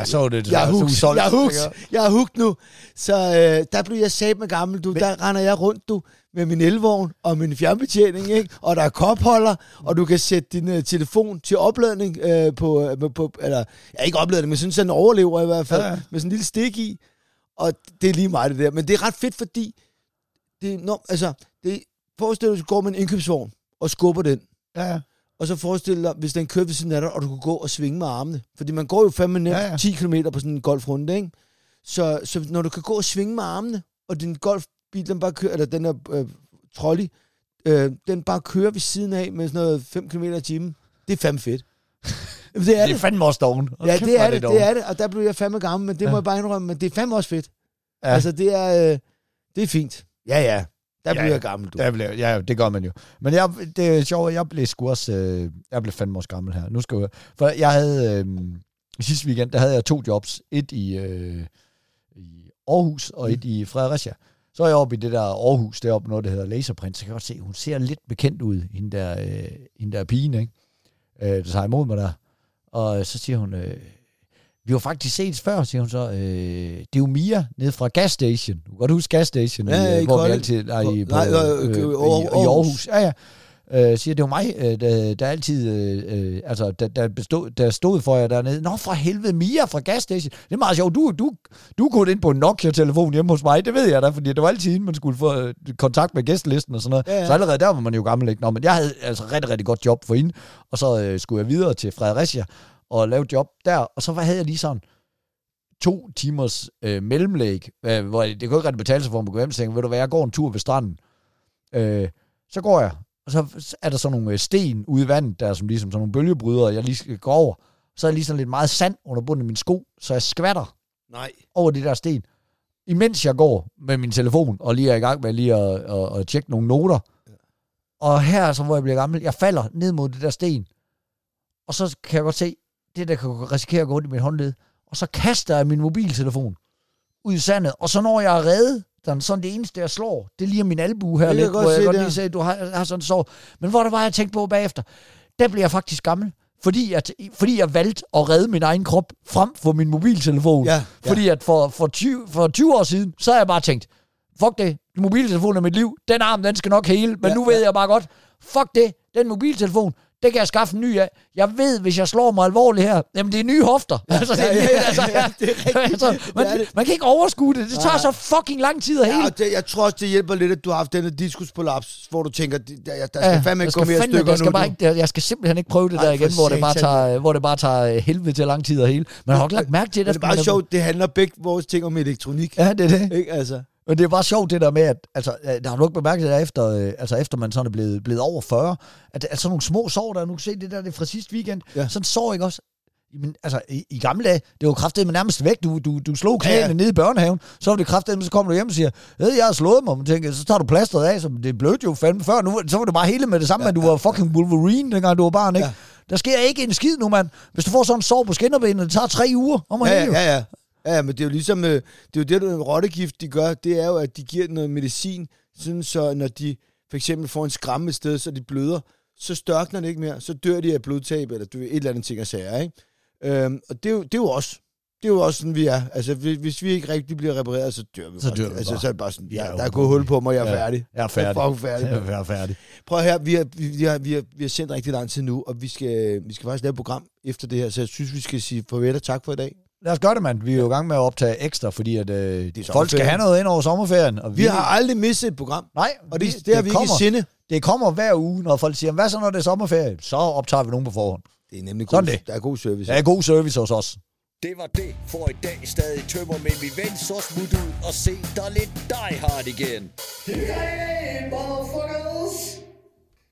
er hooked nu. Så der blev jeg sat med gammel, du. Der render jeg rundt, du, med min elvogn og min fjernbetjening, ikke? Og der er kopholder, og du kan sætte din telefon til opladning eller ikke opladning, men sådan en overlever i hvert fald, med sådan en lille stik i. Og det er lige meget det der. Men det er ret fedt, fordi forestil dig, at du går med en indkøbsvogn og skubber den. Ja. Og så forestil dig, hvis den kører ved siden af dig, og du kan gå og svinge med armene. Fordi man går jo fandme nemt 10 km på sådan en golfrunde, ikke? Så når du kan gå og svinge med armene, og din golfbil, den bare kører, eller den her trolley, den bare kører ved siden af med sådan noget 5 km i timen, det er fandme fedt. Det er fandme også doven. Ja, det er det, og der blev jeg fandme gammel, men det må jeg bare indrømme, men det er fandme også fedt. Ja. Altså, det er fint. Ja. Der bliver jeg gammel, du. Ja, det gør man jo. Men det er sjovt, jeg blev sgu også... jeg blev fandme også gammel her. Nu skal jeg... For jeg havde... sidste weekend, der havde jeg 2 jobs. Et i Aarhus, og et i Fredericia. Så er jeg oppe i det der Aarhus, deroppe noget, der hedder Laserprint. Så kan jeg godt se, hun ser lidt bekendt ud, hende der pigen, ikke? Der tager imod mig der. Og så siger hun, vi har faktisk set før, siger hun så, det er jo Mia nede fra Gas Station. Du kan godt huske Gas Station, ja, hvor vi altid i Aarhus. Ja. Siger, det var mig, der altid, der stod for jer dernede. Nå, for helvede, Mia fra Gas Station. Det er meget sjovt. Du er gået ind på en Nokia-telefon hjemme hos mig, det ved jeg da, fordi det var altid inden, man skulle få kontakt med gæstelisten og sådan noget. Ja. Så allerede der var man jo gammel, ikke? Nå, men jeg havde altså rigtig, rigtig godt job for hende, og så skulle jeg videre til Fredericia og lave job der, og så havde jeg lige sådan 2 timers mellemlæg, hvor det kunne ikke rigtig betale sig for mig at gå hjem, så tænkte, ved du hvad, jeg går en tur ved stranden. Så går jeg, og så er der sådan nogle sten ude i vandet, der er som ligesom sådan nogle bølgebrydere, jeg lige skal gå over. Så er der lige sådan lidt meget sand under bunden af min sko, så jeg skvatter over de der sten. Imens jeg går med min telefon, og lige er i gang med lige at tjekke nogle noter. Og her, så hvor jeg bliver gammel, jeg falder ned mod det der sten. Og så kan jeg godt se, det der kan risikere at gå ondt i min håndled. Og så kaster jeg min mobiltelefon ud i sandet. Og så når jeg er reddet, den sådan det eneste, jeg slår, det er lige min albue her lidt, hvor jeg godt lige se, du har sådan sår. Men hvor der var, jeg tænkte på bagefter, der bliver jeg faktisk gammel. Fordi jeg valgte at redde min egen krop frem for min mobiltelefon. Ja. Fordi at for 20 år siden, så har jeg bare tænkt, fuck det, mobiltelefonen er mit liv, den arm, den skal nok hele, men nu ved jeg bare godt, fuck det, den mobiltelefon, det kan jeg skaffe en ny af. Jeg ved, hvis jeg slår mig alvorligt her, jamen det er nye hofter. Man kan ikke overskue det. Det tager så fucking lang tid at hele. Jeg tror også, det hjælper lidt, at du har haft denne diskusprolaps, hvor du tænker, der skal fandme ikke gå mere stykker nu. Jeg skal simpelthen ikke prøve det der igen, hvor det bare tager helvede til lang tid at hele. Man har ikke lagt mærke til det. Det er bare sjovt, det handler begge vores ting om elektronik. Ja, det er det. Ikke, altså. Men det er bare sjovt det der med, at der har du ikke bemærket det efter man sådan er blevet over 40, at sådan nogle små sår, der nu kan se det der det fra sidste weekend, sådan sår ikke også. Men, altså, i gamle dage, det var kraftedeme nærmest væk. Du slog knæene ned i børnehaven, så var det kraftedeme, så kommer du hjem og siger, jeg har slået mig, tænker, så tager du plasteret af, så det blødte jo fandme før. Nu, så var det bare hele med det samme, at du var fucking Wolverine, dengang du var barn, ikke? Der sker ikke en skid nu, mand. Hvis du får sådan en sår på skinnerbenet, det tager 3 uger om at hele. Ja, men det er jo ligesom, det er jo det, der rottegift, de gør, det er jo, at de giver noget medicin, sådan så når de for eksempel får en skræmme et sted, så de bløder, så størkner det ikke mere, så dør de af blodtab, eller et eller andet ting at sige, ikke? Og det er jo også sådan, vi er. Altså, hvis vi ikke rigtig bliver repareret, så dør vi. Så er det bare sådan, der er gået hul på mig, jeg er færdig. Jeg er færdig. Prøv her, vi har sendt rigtig lang tid nu, og vi skal faktisk lave et program efter det her, så jeg synes, vi skal sige farvel og tak for i dag. Lad os gøre det, mand. Vi er jo i gang med at optage ekstra, fordi at folk skal have noget ind over sommerferien. Og vi har aldrig misset et program. Nej. Og det har vi ikke i sinde. Det kommer hver uge, når folk siger, hvad så når det er sommerferie? Så optager vi nogen på forhånd. Det er nemlig god. Der er god service. Der er god service hos os. Det var det for i dag. Stadig tømmer, men vi vender så smut ud og se der lidt Die Hard igen. Hey, motherfuckers!